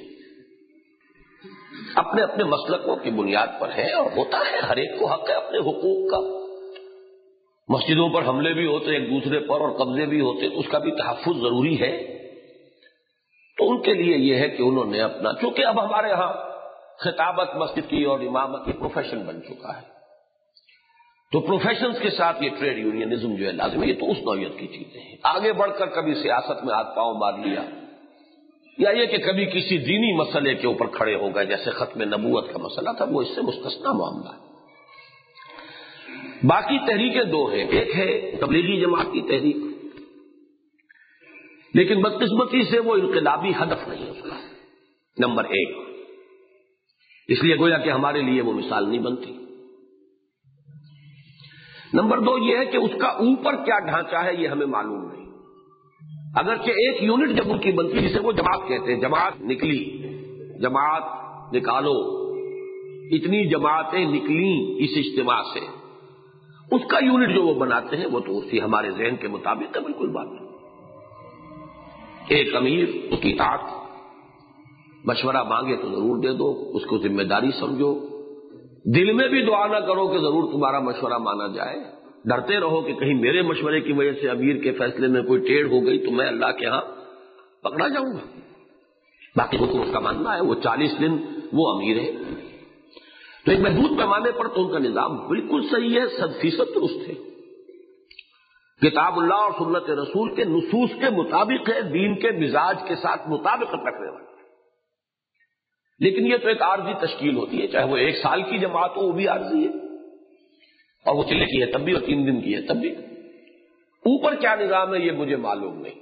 [SPEAKER 1] اپنے اپنے مسلکوں کی بنیاد پر ہے، اور ہوتا ہے ہر ایک کو حق ہے اپنے حقوق کا، مسجدوں پر حملے بھی ہوتے ایک دوسرے پر اور قبضے بھی ہوتے، اس کا بھی تحفظ ضروری ہے۔ تو ان کے لیے یہ ہے کہ انہوں نے اپنا، چونکہ اب ہمارے ہاں خطابت مسجد کی اور امامت کی پروفیشن بن چکا ہے، تو پروفیشنز کے ساتھ یہ ٹریڈ یونینزم جو ہے لازم ہے، یہ تو اس نوعیت کی چیزیں ہیں۔ آگے بڑھ کر کبھی سیاست میں ہاتھ پاؤں مار لیا، یا یہ کہ کبھی کسی دینی مسئلے کے اوپر کھڑے ہو گئے، جیسے ختم نبوت کا مسئلہ تھا، وہ اس سے مستثنا معاملہ ہے۔ باقی تحریکیں دو ہیں، ایک ہے تبلیغی جماعت کی تحریک، لیکن بدقسمتی سے وہ انقلابی ہدف نہیں ہے اس کا، نمبر ایک، اس لیے گویا کہ ہمارے لیے وہ مثال نہیں بنتی۔ نمبر دو یہ ہے کہ اس کا اوپر کیا ڈھانچہ ہے یہ ہمیں معلوم نہیں، اگرچہ ایک یونٹ جب ان کی بنتی جسے وہ جماعت کہتے ہیں، جماعت نکلی، جماعت نکالو، اتنی جماعتیں نکلیں اس اجتماع سے، اس کا یونٹ جو وہ بناتے ہیں وہ تو اسی ہمارے ذہن کے مطابق ہے بالکل بات. ایک امیر اس کی اطاعت، مشورہ مانگے تو ضرور دے دو، اس کو ذمہ داری سمجھو، دل میں بھی دعا نہ کرو کہ ضرور تمہارا مشورہ مانا جائے، ڈرتے رہو کہ کہیں میرے مشورے کی وجہ سے امیر کے فیصلے میں کوئی ٹیڑھ ہو گئی تو میں اللہ کے ہاں پکڑا جاؤں گا. باقی حکم اس کا ماننا ہے، وہ چالیس دن وہ امیر ہے. تو ایک محدود پیمانے پر تو ان کا نظام بالکل صحیح ہے، صد فیصد درست ہے، کتاب اللہ اور سنت رسول کے نصوص کے مطابق ہے، دین کے مزاج کے ساتھ مطابقت رکھنے والا. لیکن یہ تو ایک عارضی تشکیل ہوتی ہے، چاہے وہ ایک سال کی جماعت ہو وہ بھی عارضی ہے، اور وہ چلے کی ہے تب بھی، اور تین دن کی ہے تب بھی. اوپر کیا نظام ہے یہ مجھے معلوم نہیں،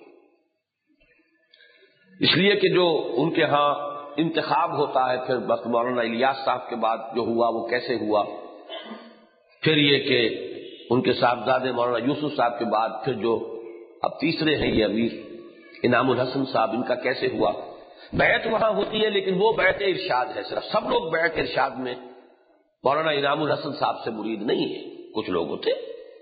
[SPEAKER 1] اس لیے کہ جو ان کے ہاں انتخاب ہوتا ہے، پھر بس مولانا الیاس صاحب کے بعد جو ہوا وہ کیسے ہوا، پھر یہ کہ ان کے صاحبزادے مولانا یوسف صاحب کے بعد پھر جو اب تیسرے ہیں یہ امیر انعام الحسن صاحب، ان کا کیسے ہوا. بیعت وہاں ہوتی ہے لیکن وہ بیعت ارشاد ہے، صرف سب لوگ بیعت ارشاد میں مولانا انعام الحسن صاحب سے مرید نہیں ہے، کچھ لوگ ہوتے.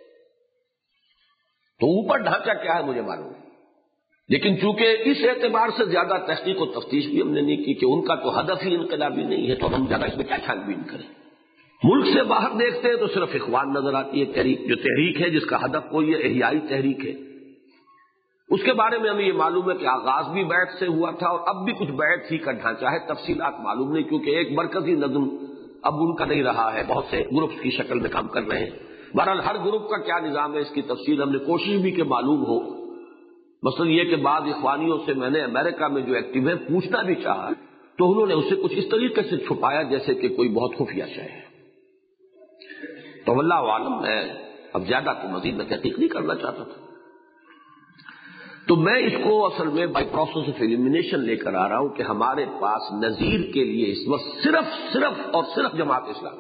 [SPEAKER 1] تو اوپر ڈھانچہ کیا ہے مجھے معلوم ہے، لیکن چونکہ اس اعتبار سے زیادہ تحقیق و تفتیش بھی ہم نے نہیں کی کہ ان کا تو ہدف ہی انقلابی نہیں ہے، تو ہم زیادہ اس میں کیا چھان بین کریں. ملک سے باہر دیکھتے ہیں تو صرف اخوان نظر آتی ہے تحریک، جو تحریک ہے جس کا ہدف کوئی ہے احیائی تحریک ہے. اس کے بارے میں ہمیں یہ معلوم ہے کہ آغاز بھی بیعت سے ہوا تھا اور اب بھی کچھ بیعت ہی کا ڈھانچہ ہے، تفصیلات معلوم نہیں کیونکہ ایک مرکزی نظم اب ان کا نہیں رہا ہے، بہت سے گروپس کی شکل میں کام کر رہے ہیں. بہرحال ہر گروپ کا کیا نظام ہے اس کی تفصیل ہم نے کوشش بھی کہ معلوم ہو. مثلا یہ کہ بعض اخوانیوں سے میں نے امریکہ میں جو ایکٹیو ہے پوچھنا بھی چاہا تو انہوں نے اسے کچھ اس طریقے سے چھپایا جیسے کہ کوئی بہت خفیہ شے ہے. تو واللہ عالم، میں اب زیادہ تو مزید میں تحقیق نہیں کرنا چاہتا تھا. تو میں اس کو اصل میں بائی پروسیس آف ایلیمینیشن لے کر آ رہا ہوں کہ ہمارے پاس نظیر کے لیے اس وقت صرف صرف اور صرف جماعت اسلامی.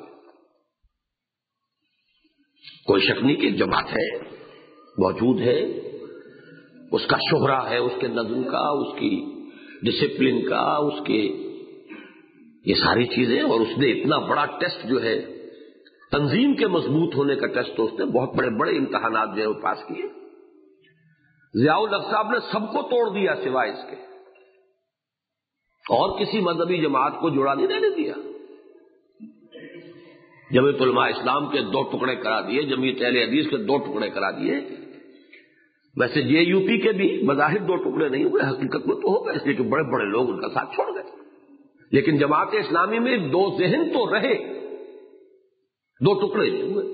[SPEAKER 1] کوئی شک نہیں کہ جماعت ہے، موجود ہے، اس کا شہرہ ہے، اس کے نظم کا، اس کی ڈسپلن کا، اس کے یہ ساری چیزیں، اور اس نے اتنا بڑا ٹیسٹ جو ہے تنظیم کے مضبوط ہونے کا ٹیسٹ، تو اس نے بہت بڑے بڑے امتحانات جو ہے وہ پاس کیے. ضیاء الحق صاحب نے سب کو توڑ دیا سوائے اس کے، اور کسی مذہبی جماعت کو جوڑا نہیں رہنے دیا. جمعیت علماء اسلام کے دو ٹکڑے کرا دیے، جمعیت اہل حدیث کے دو ٹکڑے کرا دیے. ویسے جے یو پی کے بھی بظاہر دو ٹکڑے نہیں ہوئے، حقیقت میں تو ہو گئے اس لیے کہ بڑے بڑے لوگ ان کا ساتھ چھوڑ گئے. لیکن جماعت اسلامی میں دو ذہن تو رہے، دو ٹکڑے نہیں ہوئے.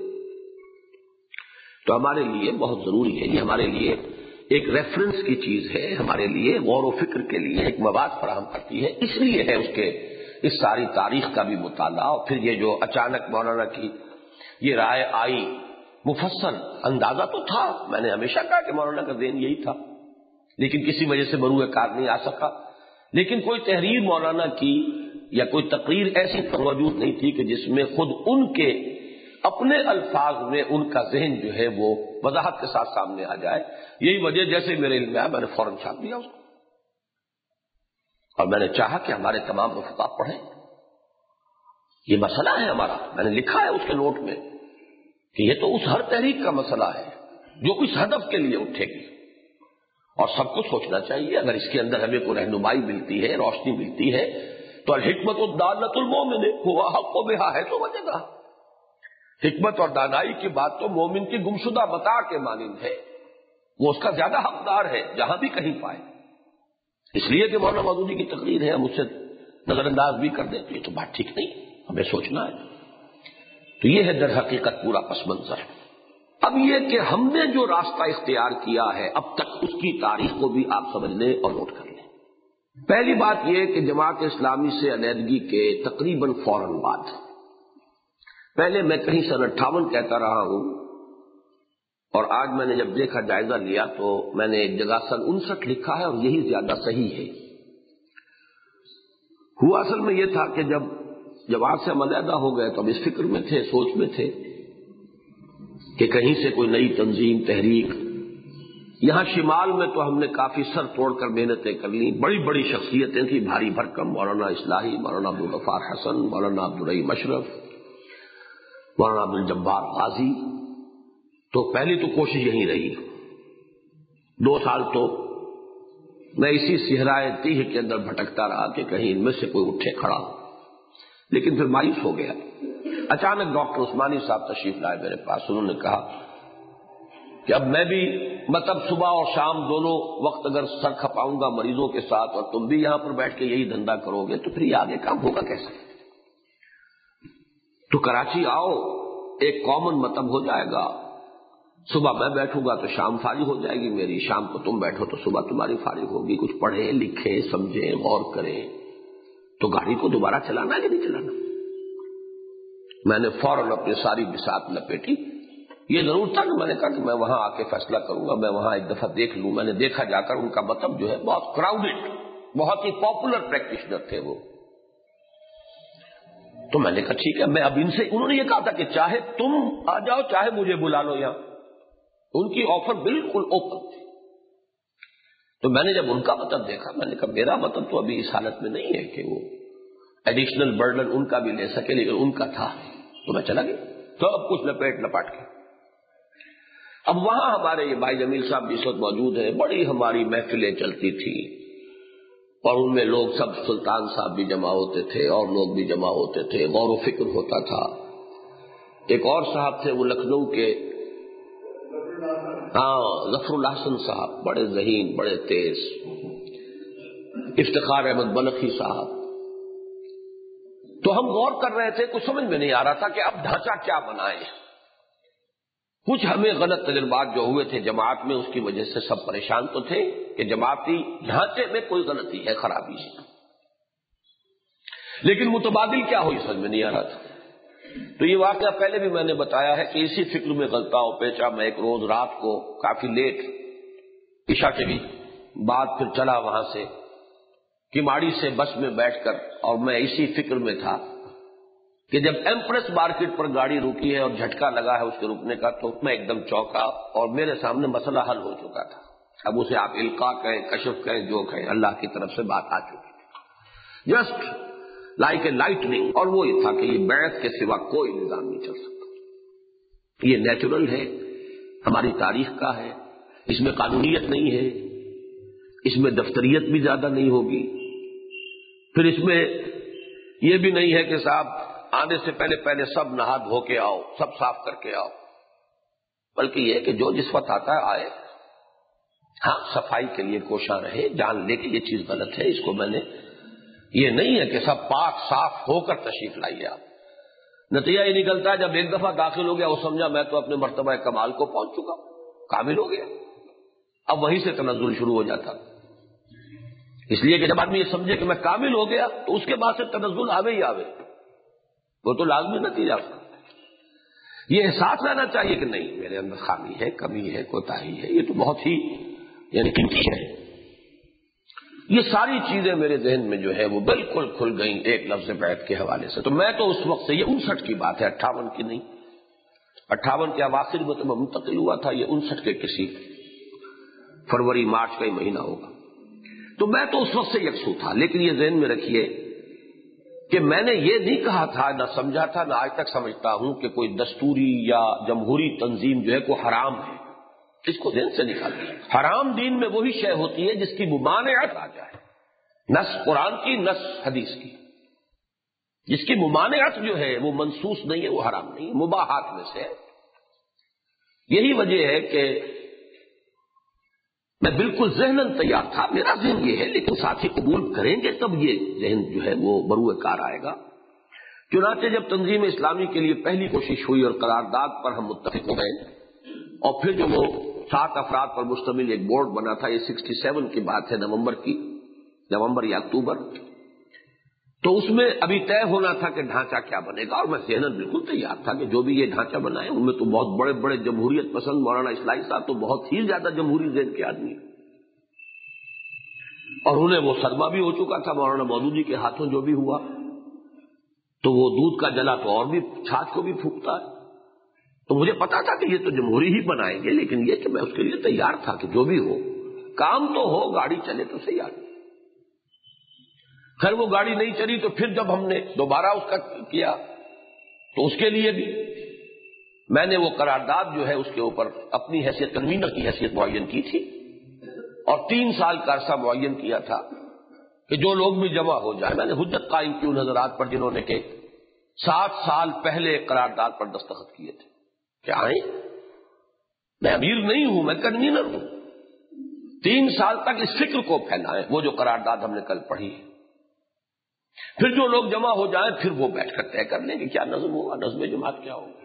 [SPEAKER 1] تو ہمارے لیے بہت ضروری ہے، یہ ہمارے لیے ایک ریفرنس کی چیز ہے، ہمارے لیے غور و فکر کے لیے ایک مواد فراہم کرتی ہے. اس لیے ہے اس کے اس ساری تاریخ کا بھی مطالعہ. اور پھر یہ جو اچانک مولانا کی یہ رائے آئی، مفصل اندازہ تو تھا، میں نے ہمیشہ کہا کہ مولانا کا ذہن یہی تھا، لیکن کسی وجہ سے بروئے کار نہیں آ سکا. لیکن کوئی تحریر مولانا کی یا کوئی تقریر ایسی موجود نہیں تھی کہ جس میں خود ان کے اپنے الفاظ میں ان کا ذہن جو ہے وہ وضاحت کے ساتھ سامنے آ جائے. یہی وجہ جیسے میرے علم میں آیا میں نے فوراً چھاپ دیا اس کو، اور میں نے چاہا کہ ہمارے تمام رفقا پڑھیں. یہ مسئلہ ہے ہمارا، میں نے لکھا ہے اس کے نوٹ میں کہ یہ تو اس ہر تحریک کا مسئلہ ہے جو اس ہدف کے لیے اٹھے گی، اور سب کو سوچنا چاہیے اگر اس کے اندر ہمیں کوئی رہنمائی ملتی ہے، روشنی ملتی ہے تو الحکمت الدالۃ المومن ہوا حق بہا ہے تو وجدہ. حکمت اور دانائی کی بات تو مومن کی گمشدہ متاع کے مانند ہے، وہ اس کا زیادہ حقدار ہے جہاں بھی کہیں پائے. اس لیے کہ مولانا مودودی کی تقریر ہے ہم اسے نظر انداز بھی کر دیں تو یہ تو بات ٹھیک نہیں، ہمیں سوچنا ہے. تو یہ ہے در حقیقت پورا پس منظر. اب یہ کہ ہم نے جو راستہ اختیار کیا ہے اب تک اس کی تاریخ کو بھی آپ سمجھ لیں اور نوٹ کر لیں. پہلی بات یہ کہ جماعت اسلامی سے علیحدگی کے تقریباً فوراً بعد، پہلے میں کہیں سن اٹھاون کہتا رہا ہوں، اور آج میں نے جب دیکھا جائزہ لیا تو میں نے ایک جگہ سن انسٹھ لکھا ہے اور یہی زیادہ صحیح ہے. ہوا اصل میں یہ تھا کہ جب جماعت سے ہم علیحدہ ہو گئے تو ہم اس فکر میں تھے، سوچ میں تھے کہ کہیں سے کوئی نئی تنظیم تحریک. یہاں شمال میں تو ہم نے کافی سر توڑ کر محنتیں کر لیں، بڑی بڑی شخصیتیں تھیں بھاری بھرکم، مولانا اصلاحی، مولانا عبدالغفار حسن، مولانا عبدالرحیم اشرف، مولانا عبدالجبار غازی، تو پہلی تو کوشش یہی رہی، دو سال تو میں اسی صحرائے تیہ کے اندر بھٹکتا رہا کہ کہیں ان میں سے کوئی اٹھے کھڑا ہو، لیکن پھر مایوس ہو گیا۔ اچانک ڈاکٹر عثمانی صاحب تشریف لائے میرے پاس، انہوں نے کہا کہ اب میں بھی مطلب صبح اور شام دونوں وقت اگر سر کھپاؤں گا مریضوں کے ساتھ اور تم بھی یہاں پر بیٹھ کے یہی دھندا کرو گے تو پھر یہ آگے کام ہوگا کیسے؟ تو کراچی آؤ، ایک کامن مطلب ہو جائے گا، صبح میں بیٹھوں گا تو شام فارغ ہو جائے گی میری، شام کو تم بیٹھو تو صبح تمہاری فارغ ہوگی، کچھ پڑھیں لکھیں سمجھیں غور کریں۔ تو گاڑی کو دوبارہ چلانا ہے کہ نہیں چلانا؟ میں نے فوراً اپنی ساری بساط لپیٹی۔ یہ ضرور تھا کہ میں نے کہا کہ میں وہاں آ کے فیصلہ کروں گا، میں وہاں ایک دفعہ دیکھ لوں۔ میں نے دیکھا جا کر ان کا مطلب جو ہے بہت کراؤڈڈ، بہت ہی پاپولر پریکٹیشنر تھے وہ۔ تو میں نے کہا ٹھیک ہے، میں اب ان سے، انہوں نے یہ کہا تھا کہ چاہے تم آ جاؤ چاہے مجھے بلا لو یہاں، ان کی آفر بالکل اوپن تھی۔ تو میں نے جب ان کا مطلب دیکھا، میں نے کہا میرا مطلب تو ابھی اس حالت میں نہیں ہے کہ وہ ایڈیشنل برڈن ان کا بھی لے سکے، لیکن ان کا تھا، تو میں چلا گیا سب کچھ لپیٹ لپاٹ کے۔ اب وہاں ہمارے یہ بھائی جمیل صاحب بھی اس وقت موجود ہیں، بڑی ہماری محفلیں چلتی تھی اور ان میں لوگ سب، سلطان صاحب بھی جمع ہوتے تھے اور لوگ بھی جمع ہوتے تھے، غور و فکر ہوتا تھا۔ ایک اور صاحب تھے وہ لکھنؤ کے، ہاں ظفر الحسن صاحب، بڑے ذہین بڑے تیز، افتخار احمد بلخی صاحب۔ تو ہم غور کر رہے تھے، کچھ سمجھ میں نہیں آ رہا تھا کہ اب ڈھانچہ کیا بنائیں۔ کچھ ہمیں غلط تجربات جو ہوئے تھے جماعت میں، اس کی وجہ سے سب پریشان تو تھے کہ جماعتی ڈھانچے میں کوئی غلطی ہے، خرابی ہے، لیکن متبادل کیا ہوئی سمجھ میں نہیں آ رہا تھا۔ تو یہ واقعہ پہلے بھی میں نے بتایا ہے کہ اسی فکر میں غلطہ و پیچا میں ایک روز رات کو کافی لیٹ، عشاء کے بھی بعد پھر چلا وہاں سے کماڑی سے بس میں بیٹھ کر، اور میں اسی فکر میں تھا کہ جب ایمپریس مارکیٹ پر گاڑی رکی ہے اور جھٹکا لگا ہے اس کے رکنے کا، تو میں ایک دم چونکا اور میرے سامنے مسئلہ حل ہو چکا تھا۔ اب اسے آپ القاء کہیں، کشف کہیں، جو کہیں، اللہ کی طرف سے بات آ چکی تھی، جسٹ لائک اے لائٹننگ۔ اور وہ یہ تھا کہ یہ بیعت کے سوا کوئی نظام نہیں چل سکتا، یہ نیچرل ہے، ہماری تاریخ کا ہے، اس میں قانونیت نہیں ہے، اس میں دفتریت بھی زیادہ نہیں ہوگی، پھر اس میں یہ بھی نہیں ہے کہ صاحب آنے سے پہلے پہلے سب نہا دھو کے آؤ، سب صاف کر کے آؤ، بلکہ یہ کہ جو جس وقت آتا ہے آئے، ہاں صفائی کے لیے کوشاں رہے، جان لے کہ یہ چیز غلط ہے، اس کو میں نے، یہ نہیں ہے کہ سب پاک صاف ہو کر تشریف لائیے آپ۔ نتیجہ یہ نکلتا ہے جب ایک دفعہ داخل ہو گیا وہ سمجھا میں تو اپنے مرتبہ کمال کو پہنچ چکا، کامل ہو گیا، اب وہیں سے تنزل شروع ہو جاتا۔ اس لیے کہ جب آدمی یہ سمجھے کہ میں کامل ہو گیا تو اس کے بعد سے تنزل آوے ہی آوے، وہ تو لازمی نتیجہ۔ یہ احساس رہنا چاہیے کہ نہیں میرے اندر خامی ہے، کمی ہے، کوتاہی ہے، یہ تو بہت ہی یعنی قیمتی ہے۔ یہ ساری چیزیں میرے ذہن میں جو ہے وہ بالکل کھل گئیں ایک لفظ بیعت کے حوالے سے۔ تو میں تو اس وقت سے، یہ انسٹھ کی بات ہے، اٹھاون کی نہیں، اٹھاون کے اواخر میں تو میں منتقل ہوا تھا، یہ انسٹھ کے کسی فروری مارچ کا ہی مہینہ ہوگا، تو میں تو اس وقت سے یکسو تھا۔ لیکن یہ ذہن میں رکھیے کہ میں نے یہ نہیں کہا تھا، نہ سمجھا تھا، نہ آج تک سمجھتا ہوں کہ کوئی دستوری یا جمہوری تنظیم جو ہے کوئی حرام ہے، اس کو ذہن سے نکال دیا۔ حرام دین میں وہی شے ہوتی ہے جس کی ممانعت آ جائے، نص قرآن کی، نص حدیث کی، جس کی ممانعت جو ہے وہ منصوص نہیں ہے، وہ حرام نہیں، مباحات میں سے۔ یہی وجہ ہے کہ میں بالکل ذہناً تیار تھا، میرا ذہن یہ ہے، لیکن ساتھی قبول کریں گے تب یہ ذہن جو ہے وہ بروئے کار آئے گا۔ چنانچہ جب تنظیم اسلامی کے لیے پہلی کوشش ہوئی اور قرارداد پر ہم متفق ہو گئے، اور پھر جو وہ سات افراد پر مشتمل ایک بورڈ بنا تھا، یہ سکسٹی سیون کی بات ہے، نومبر کی، نومبر یا اکتوبر، تو اس میں ابھی طے ہونا تھا کہ ڈھانچہ کیا بنے گا، اور میں ذہناً بالکل تیار تھا کہ جو بھی یہ ڈھانچہ بنائے ان میں تو بہت بڑے بڑے جمہوریت پسند مولانا اسلائی صاحب تو بہت ہی زیادہ جمہوری ذہن کے آدمی، اور انہیں وہ صدمہ بھی ہو چکا تھا مولانا مودودی کے ہاتھوں جو بھی ہوا، تو وہ دودھ کا جلا تو اور بھی چھاچ کو بھی پھونکتا ہے۔ تو مجھے پتا تھا کہ یہ تو جمہوری ہی بنائیں گے، لیکن یہ کہ میں اس کے لیے تیار تھا کہ جو بھی ہو کام تو ہو، گاڑی چلے تو صحیح آگے۔ خیر وہ گاڑی نہیں چلی، تو پھر جب ہم نے دوبارہ اس کا کیا تو اس کے لیے بھی میں نے وہ قرارداد جو ہے اس کے اوپر اپنی حیثیت کنوینر کی حیثیت معین کی تھی اور تین سال کا عرصہ معین کیا تھا کہ جو لوگ بھی جمع ہو جائیں. میں نے حجت قائم کی ان حضرات پر جنہوں نے کہ سات سال پہلے قرارداد پر دستخط کیے تھے. کیا ہے؟ میں امیر نہیں ہوں، میں کنوینر ہوں. تین سال تک اس فکر کو پھیلائیں، وہ جو قرارداد ہم نے کل پڑھی ہے. پھر جو لوگ جمع ہو جائیں پھر وہ بیٹھ کر طے کر لیں کہ کیا نظم ہوگا، نظم جماعت کیا ہوگا.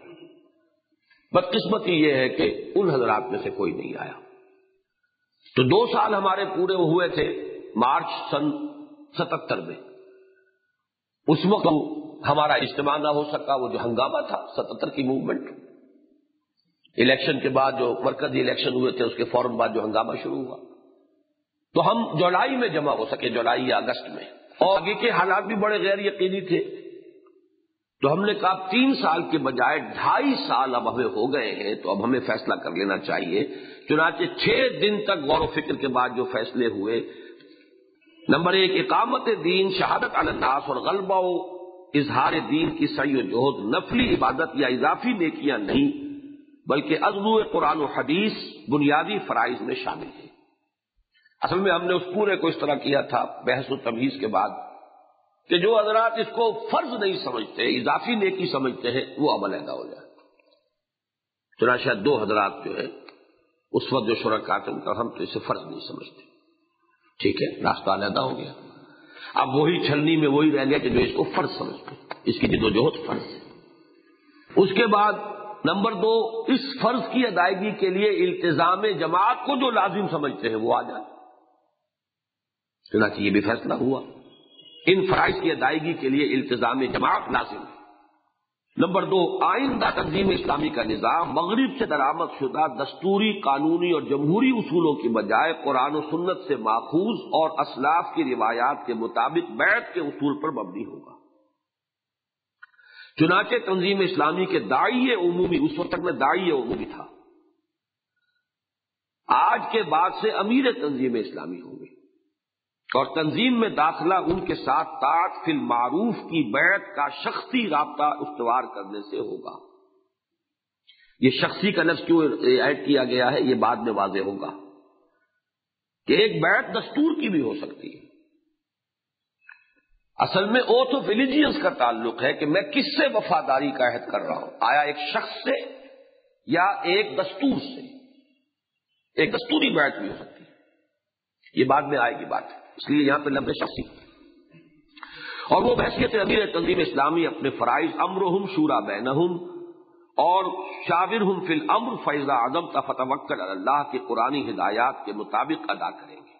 [SPEAKER 1] بدقسمتی یہ ہے کہ ان حضرات میں سے کوئی نہیں آیا. تو دو سال ہمارے پورے ہوئے تھے مارچ سن ستتر میں. اس وقت ہمارا اجتماع نہ ہو سکا، وہ جو ہنگامہ تھا ستتر کی موومنٹ، الیکشن کے بعد جو مرکزی الیکشن ہوئے تھے اس کے فوراً بعد جو ہنگامہ شروع ہوا، تو ہم جولائی میں جمع ہو سکے، جولائی یا اگست میں. اور آگے کے حالات بھی بڑے غیر یقینی تھے، تو ہم نے کہا تین سال کے بجائے ڈھائی سال اب ہمیں ہو گئے ہیں تو اب ہمیں فیصلہ کر لینا چاہیے. چنانچہ چھ دن تک غور و فکر کے بعد جو فیصلے ہوئے، نمبر ایک، اقامت دین، شہادت علی الناس اور غلبہ و اظہار دین کی سعی و جہد نفلی عبادت یا اضافی نیکیاں نہیں بلکہ عضو قرآن و حدیث بنیادی فرائض میں شامل ہے. اصل میں ہم نے اس پورے کو اس طرح کیا تھا بحث و تمیز کے بعد کہ جو حضرات اس کو فرض نہیں سمجھتے، اضافی نیکی سمجھتے ہیں، وہ اب علیحدہ ہو جائے. چنانچہ دو حضرات جو ہے اس وقت جو شرکاء تھے ان کا ہم تو اسے فرض نہیں سمجھتے. ٹھیک ہے، راستہ علیحدہ ہو گیا. اب وہی چھلنی میں وہی رہ گیا کہ جو اس کو فرض سمجھتے، اس کی جد و جہد فرض ہے. اس کے بعد نمبر دو، اس فرض کی ادائیگی کے لیے التزام جماعت کو جو لازم سمجھتے ہیں وہ آ جائے. چنانچہ یہ بھی فیصلہ ہوا ان فرائض کی ادائیگی کے لیے التزام جماعت لازم ہے. نمبر دو، آئندہ تنظیم اسلامی کا نظام مغرب سے درآمد شدہ دستوری، قانونی اور جمہوری اصولوں کی بجائے قرآن و سنت سے ماخوذ اور اسلاف کی روایات کے مطابق بیعت کے اصول پر مبنی ہوگا. چنانچہ تنظیم اسلامی کے داعی عمومی، اس وقت تک میں داعی عمومی تھا، آج کے بعد سے امیر تنظیم اسلامی ہوں گے اور تنظیم میں داخلہ ان کے ساتھ طاعت فی المعروف کی بیعت کا شخصی رابطہ استوار کرنے سے ہوگا. یہ شخصی کا لفظ کیوں ایڈ کیا گیا ہے یہ بعد میں واضح ہوگا کہ ایک بیعت دستور کی بھی ہو سکتی ہے. اصل میں اوتھ آف ایلیجینس کا تعلق ہے کہ میں کس سے وفاداری کا عہد کر رہا ہوں، آیا ایک شخص سے یا ایک دستور سے. ایک دستوری بیعت بھی ہو سکتی ہے، یہ بعد میں آئے گی بات، اس لیے یہاں پہ لفظ شخصی. اور وہ بحثیت امیر تنظیم اسلامی اپنے فرائض امرہم شورا بینہم اور شاورہم فی الامر فاذا عزمت فتوکل علی اللہ کی قرآنی ہدایات کے مطابق ادا کریں گے.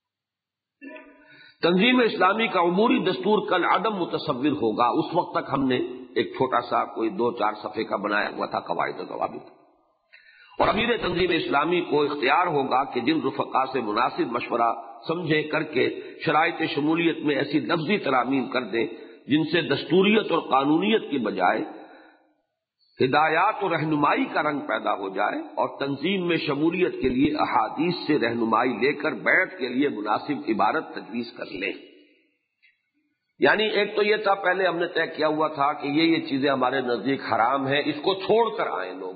[SPEAKER 1] تنظیم اسلامی کا عموری دستور کل عدم متصور ہوگا. اس وقت تک ہم نے ایک چھوٹا سا کوئی دو چار صفحے کا بنایا ہوا تھا قواعد و ضوابط، اور امیر تنظیم اسلامی کو اختیار ہوگا کہ جن رفقا سے مناسب مشورہ سمجھے کر کے شرائط شمولیت میں ایسی لفظی ترامیم کر دیں جن سے دستوریت اور قانونیت کی بجائے ہدایات و رہنمائی کا رنگ پیدا ہو جائے، اور تنظیم میں شمولیت کے لیے احادیث سے رہنمائی لے کر بیعت کے لیے مناسب عبارت تجویز کر لیں. یعنی ایک تو یہ تھا، پہلے ہم نے طے کیا ہوا تھا کہ یہ یہ چیزیں ہمارے نزدیک حرام ہیں، اس کو چھوڑ کر آئیں لوگ.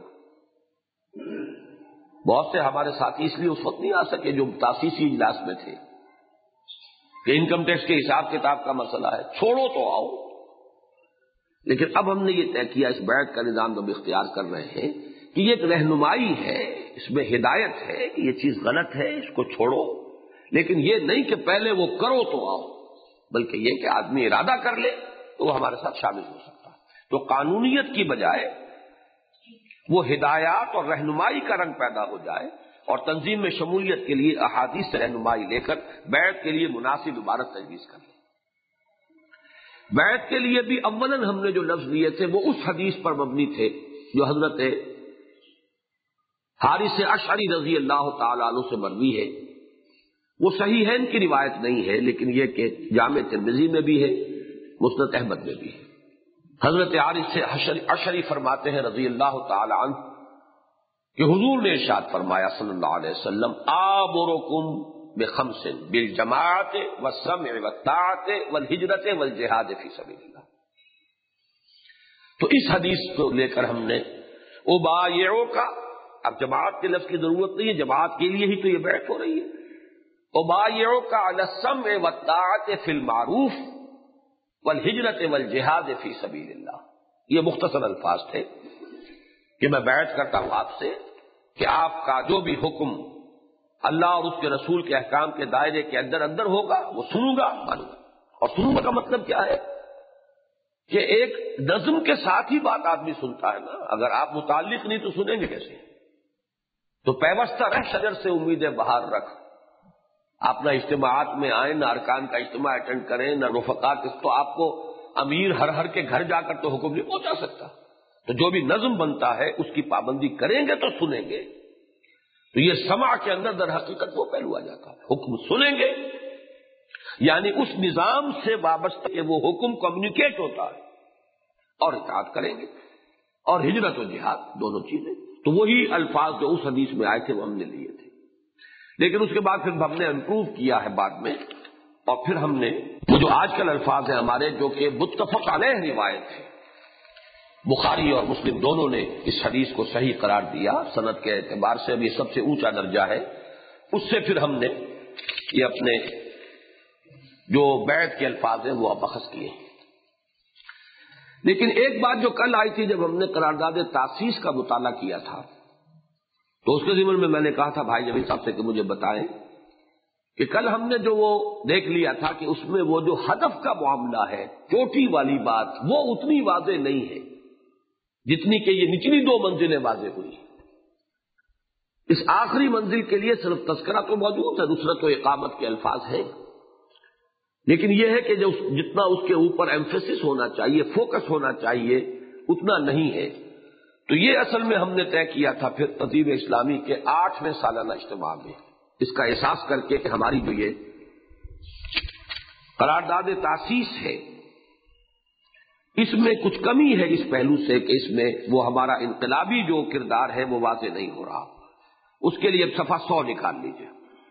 [SPEAKER 1] بہت سے ہمارے ساتھی اس لیے اس وقت نہیں آ سکے جو تاسیسی اجلاس میں تھے کہ انکم ٹیکس کے حساب کتاب کا مسئلہ ہے، چھوڑو تو آؤ. لیکن اب ہم نے یہ طے کیا، اس بیعت کا نظام جب اختیار کر رہے ہیں کہ یہ ایک رہنمائی ہے، اس میں ہدایت ہے کہ یہ چیز غلط ہے، اس کو چھوڑو. لیکن یہ نہیں کہ پہلے وہ کرو تو آؤ، بلکہ یہ کہ آدمی ارادہ کر لے تو وہ ہمارے ساتھ شامل ہو سکتا ہے. تو قانونیت کی بجائے وہ ہدایات اور رہنمائی کا رنگ پیدا ہو جائے، اور تنظیم میں شمولیت کے لیے احادیث سے رہنمائی لے کر بیعت کے لیے مناسب عبارت تجویز کر لیں. بیعت کے لیے بھی اولاً ہم نے جو لفظ لیے تھے وہ اس حدیث پر مبنی تھے جو حضرت حارث اشعری رضی اللہ تعالی عنہ سے مروی ہے. وہ صحیحین کی روایت نہیں ہے، لیکن یہ کہ جامع ترمذی میں بھی ہے، مسند احمد میں بھی ہے. حضرت حارث اشعری فرماتے ہیں رضی اللہ تعالی عنہ کہ حضور نے ارشاد فرمایا صلی اللہ علیہ وسلم، آمرکم بخمس بالجماعت والسمع والطاعت والہجرت والجہاد فی سبیل اللہ. تو اس حدیث کو لے کر ہم نے ابایعوک، اب جماعت کے لفظ کی ضرورت نہیں ہے، جماعت کے لیے ہی تو یہ بیعت ہو رہی ہے. ابایعوک علی السمع والطاعۃ فی المعروف والہجرۃ والجہاد فی سبیل اللہ. یہ مختصر الفاظ تھے کہ میں بیعت کرتا ہوں آپ سے کہ آپ کا جو بھی حکم اللہ اور اس کے رسول کے احکام کے دائرے کے اندر اندر ہوگا وہ سنوں گا، مانوں گا. اور سنوں گا کا مطلب کیا ہے کہ ایک نظم کے ساتھ ہی بات آدمی سنتا ہے نا. اگر آپ متعلق نہیں تو سنیں گے کیسے؟ تو پیوستہ رہ شجر سے امیدیں بہار رکھ. آپ نہ اجتماعات میں آئیں، نہ ارکان کا اجتماع اٹینڈ کریں، نہ رفقات، اس تو آپ کو امیر ہر ہر کے گھر جا کر تو حکم نہیں پہنچا سکتا. تو جو بھی نظم بنتا ہے اس کی پابندی کریں گے تو سنیں گے. تو یہ سماع کے اندر در حقیقت وہ پہلو آ جاتا ہے، حکم سنیں گے یعنی اس نظام سے وابستہ کہ وہ حکم کمیونیکیٹ ہوتا ہے اور اطاعت کریں گے. اور ہجرت و جہاد دونوں چیزیں تو وہی الفاظ جو اس حدیث میں آئے تھے وہ ہم نے لیے تھے. لیکن اس کے بعد پھر ہم نے امپروو کیا ہے بعد میں، اور پھر ہم نے وہ جو آج کل الفاظ ہیں ہمارے جو کہ متفق علیہ روایت ہے، بخاری اور مسلم دونوں نے اس حدیث کو صحیح قرار دیا، سند کے اعتبار سے اب یہ سب سے اونچا درجہ ہے. اس سے پھر ہم نے یہ اپنے جو بیعت کے الفاظ ہیں وہ اب اخذ کیے. لیکن ایک بات جو کل آئی تھی جب ہم نے قرارداد تاسیس کا مطالعہ کیا تھا تو اس کے ضمن میں میں نے کہا تھا بھائی جبیل صاحب سے کہ مجھے بتائیں کہ کل ہم نے جو وہ دیکھ لیا تھا کہ اس میں وہ جو ہدف کا معاملہ ہے، چوٹی والی بات، وہ اتنی واضح نہیں ہے جتنی کہ یہ نچلی دو منزلیں واضح ہوئی. اس آخری منزل کے لیے صرف تذکرہ تو موجود ہے، نصرت و اقامت کے الفاظ ہیں، لیکن یہ ہے کہ جو جتنا اس کے اوپر ایمفیسس ہونا چاہیے، فوکس ہونا چاہیے، اتنا نہیں ہے. تو یہ اصل میں ہم نے طے کیا تھا پھر تنظیم اسلامی کے آٹھویں سالانہ اجتماع میں، اس کا احساس کر کے کہ ہماری جو یہ قرارداد تاسیس ہے اس میں کچھ کمی ہے اس پہلو سے کہ اس میں وہ ہمارا انقلابی جو کردار ہے وہ واضح نہیں ہو رہا. اس کے لیے اب صفحہ سو نکال لیجیے.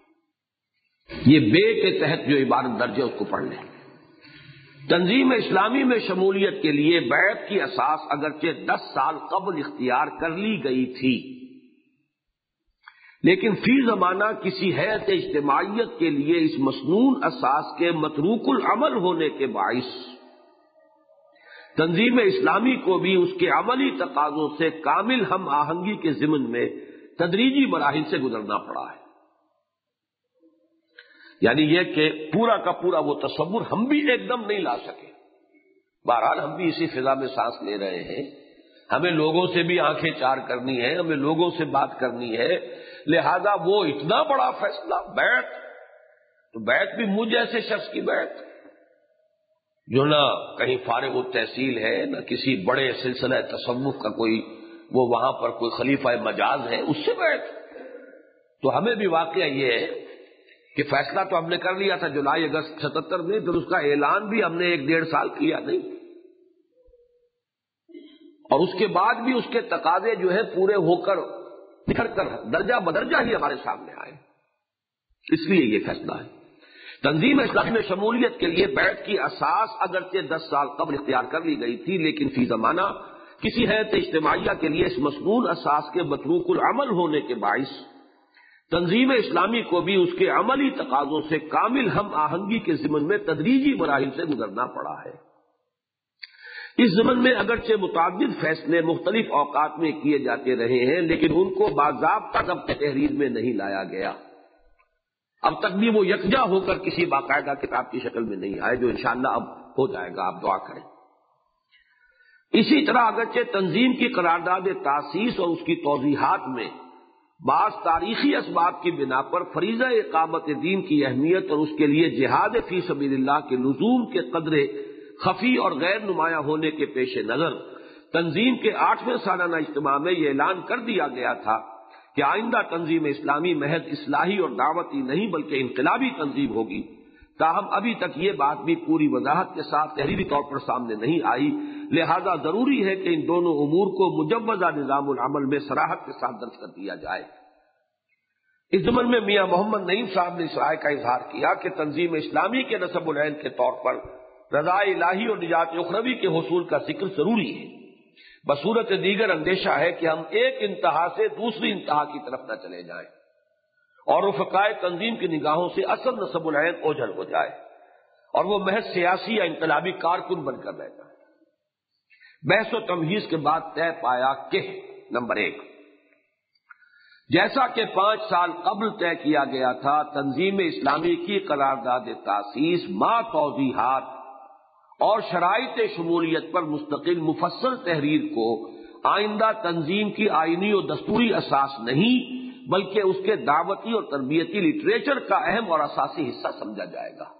[SPEAKER 1] یہ بے کے تحت جو عبارت درج ہے اس کو پڑھ لیں. تنظیم اسلامی میں شمولیت کے لیے بیعت کی اساس اگرچہ دس سال قبل اختیار کر لی گئی تھی، لیکن فی زمانہ کسی ہیئت اجتماعیت کے لیے اس مسنون اساس کے متروک العمل ہونے کے باعث تنظیم اسلامی کو بھی اس کے عملی تقاضوں سے کامل ہم آہنگی کے ضمن میں تدریجی مراحل سے گزرنا پڑا ہے. یعنی یہ کہ پورا کا پورا وہ تصور ہم بھی ایک دم نہیں لا سکے. بہرحال ہم بھی اسی فضا میں سانس لے رہے ہیں، ہمیں لوگوں سے بھی آنکھیں چار کرنی ہے، ہمیں لوگوں سے بات کرنی ہے. لہذا وہ اتنا بڑا فیصلہ بیعت، تو بیعت بھی مجھ جیسے شخص کی بیعت جو نہ کہیں فارغ التحصیل ہے، نہ کسی بڑے سلسلہ تصوف کا کوئی وہ وہاں پر کوئی خلیفہ مجاز ہے، اس سے بیعت. تو ہمیں بھی واقعہ یہ ہے کہ فیصلہ تو ہم نے کر لیا تھا جولائی اگست ستتر میں، پھر اس کا اعلان بھی ہم نے ایک ڈیڑھ سال کیا نہیں، اور اس کے بعد بھی اس کے تقاضے جو ہے پورے ہو کر نکھر کر درجہ بدرجہ ہی ہمارے سامنے آئے. اس لیے یہ فیصلہ ہے. تنظیم اسلامی میں شمولیت کے لیے بیعت کی اساس اگرچہ دس سال قبل اختیار کر لی گئی تھی، لیکن فی زمانہ کسی ہیئت اجتماعیہ کے لیے اس مسنون اساس کے متروک العمل ہونے کے باعث تنظیم اسلامی کو بھی اس کے عملی تقاضوں سے کامل ہم آہنگی کے ضمن میں تدریجی مراحل سے گزرنا پڑا ہے. اس ضمن میں اگرچہ متعدد فیصلے مختلف اوقات میں کیے جاتے رہے ہیں، لیکن ان کو باضابطہ ضبط تحریر میں نہیں لایا گیا. اب تک بھی وہ یکجا ہو کر کسی باقاعدہ کتاب کی شکل میں نہیں آئے، جو انشاءاللہ اب ہو جائے گا، آپ دعا کریں. اسی طرح اگرچہ تنظیم کی قرارداد تاسیس اور اس کی توضیحات میں بعض تاریخی اسباب کی بنا پر فریضہ اقامت دین کی اہمیت اور اس کے لیے جہاد فی سبیل اللہ کے لزوم کے قدر خفی اور غیر نمایاں ہونے کے پیش نظر تنظیم کے آٹھویں سالانہ اجتماع میں یہ اعلان کر دیا گیا تھا کہ آئندہ تنظیم اسلامی محض اصلاحی اور دعوتی نہیں بلکہ انقلابی تنظیم ہوگی. تاہم ابھی تک یہ بات بھی پوری وضاحت کے ساتھ تحریری طور پر سامنے نہیں آئی، لہذا ضروری ہے کہ ان دونوں امور کو مجوزہ نظام العمل میں صراحت کے ساتھ درج کر دیا جائے. اس ضمن میں میاں محمد نعیم صاحب نے اس رائے کا اظہار کیا کہ تنظیم اسلامی کے نصب العین کے طور پر رضا الہی اور نجات اخروی کے حصول کا ذکر ضروری ہے، بصورت دیگر اندیشہ ہے کہ ہم ایک انتہا سے دوسری انتہا کی طرف نہ چلے جائیں اور رفقائے تنظیم کی نگاہوں سے اصل نصب العین اوجھل ہو جائے اور وہ محض سیاسی یا انقلابی کارکن بن کر رہ جائے۔ بحث و تمہیز کے بعد طے پایا کہ نمبر ایک، جیسا کہ پانچ سال قبل طے کیا گیا تھا، تنظیم اسلامی کی قرارداد تاسیس ما توضیحات اور شرائط شمولیت پر مستقل مفصل تحریر کو آئندہ تنظیم کی آئینی و دستوری اساس نہیں بلکہ اس کے دعوتی اور تربیتی لٹریچر کا اہم اور اساسی حصہ سمجھا جائے گا۔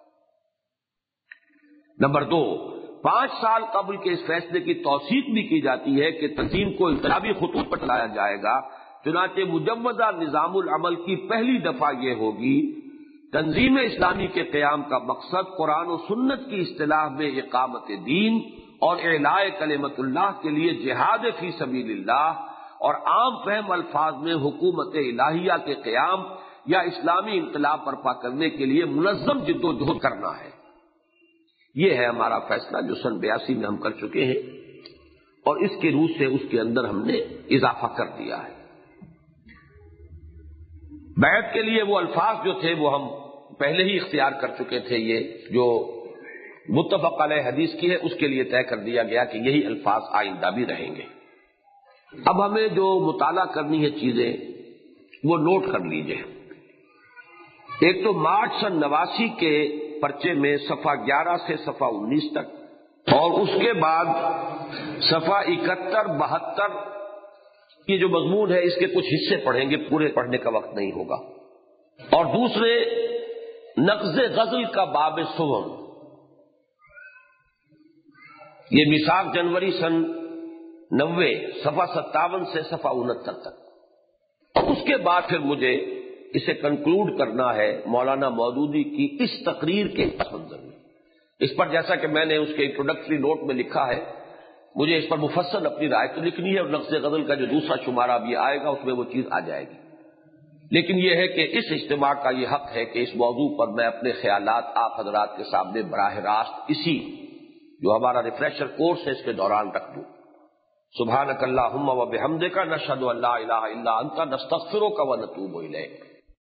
[SPEAKER 1] نمبر دو، پانچ سال قبل کے اس فیصلے کی توثیق بھی کی جاتی ہے کہ تنظیم کو انقلابی خطوط پر لایا جائے گا، چنانچہ مجودہ نظام العمل کی پہلی دفعہ یہ ہوگی تنظیم اسلامی کے قیام کا مقصد قرآن و سنت کی اصطلاح میں اقامت دین اور اعلاء کلمت اللہ کے لیے جہاد فی سبیل اللہ اور عام فہم الفاظ میں حکومت الہیہ کے قیام یا اسلامی انقلاب برپا کرنے کے لیے منظم جد و جہد کرنا ہے۔ یہ ہے ہمارا فیصلہ جو سن بیاسی میں ہم کر چکے ہیں اور اس کے روح سے اس کے اندر ہم نے اضافہ کر دیا ہے۔ بیعت کے لیے وہ الفاظ جو تھے وہ ہم پہلے ہی اختیار کر چکے تھے، یہ جو متفق علیہ حدیث کی ہے اس کے لیے طے کر دیا گیا کہ یہی الفاظ آئندہ بھی رہیں گے۔ اب ہمیں جو مطالعہ کرنی ہے چیزیں وہ نوٹ کر لیجئے۔ ایک تو مارچ سن نواسی کے پرچے میں صفحہ گیارہ سے صفحہ انیس تک اور اس کے بعد صفحہ اکہتر بہتر کی جو مضمون ہے اس کے کچھ حصے پڑھیں گے، پورے پڑھنے کا وقت نہیں ہوگا۔ اور دوسرے نقض غزل کا باب سوم، یہ میثاق جنوری سن نوے صفحہ ستاون سے صفحہ انہتر تک، اور اس کے بعد پھر مجھے اسے کنکلوڈ کرنا ہے مولانا مودودی کی اس تقریر کے پس منظر میں۔ اس پر جیسا کہ میں نے اس کے انٹروڈکٹری نوٹ میں لکھا ہے، مجھے اس پر مفصل اپنی رائے تو لکھنی ہے اور نقض غزل کا جو دوسرا شمارہ بھی آئے گا اس میں وہ چیز آ جائے گی، لیکن یہ ہے کہ اس اجتماع کا یہ حق ہے کہ اس موضوع پر میں اپنے خیالات آپ حضرات کے سامنے براہ راست اسی جو ہمارا ریفریشر کورس ہے اس کے دوران رکھ دوں۔ سبحانک اللہم و بحمدک، نشہد ان لا الہ الا انت، نستغفرک و نتوب الیک۔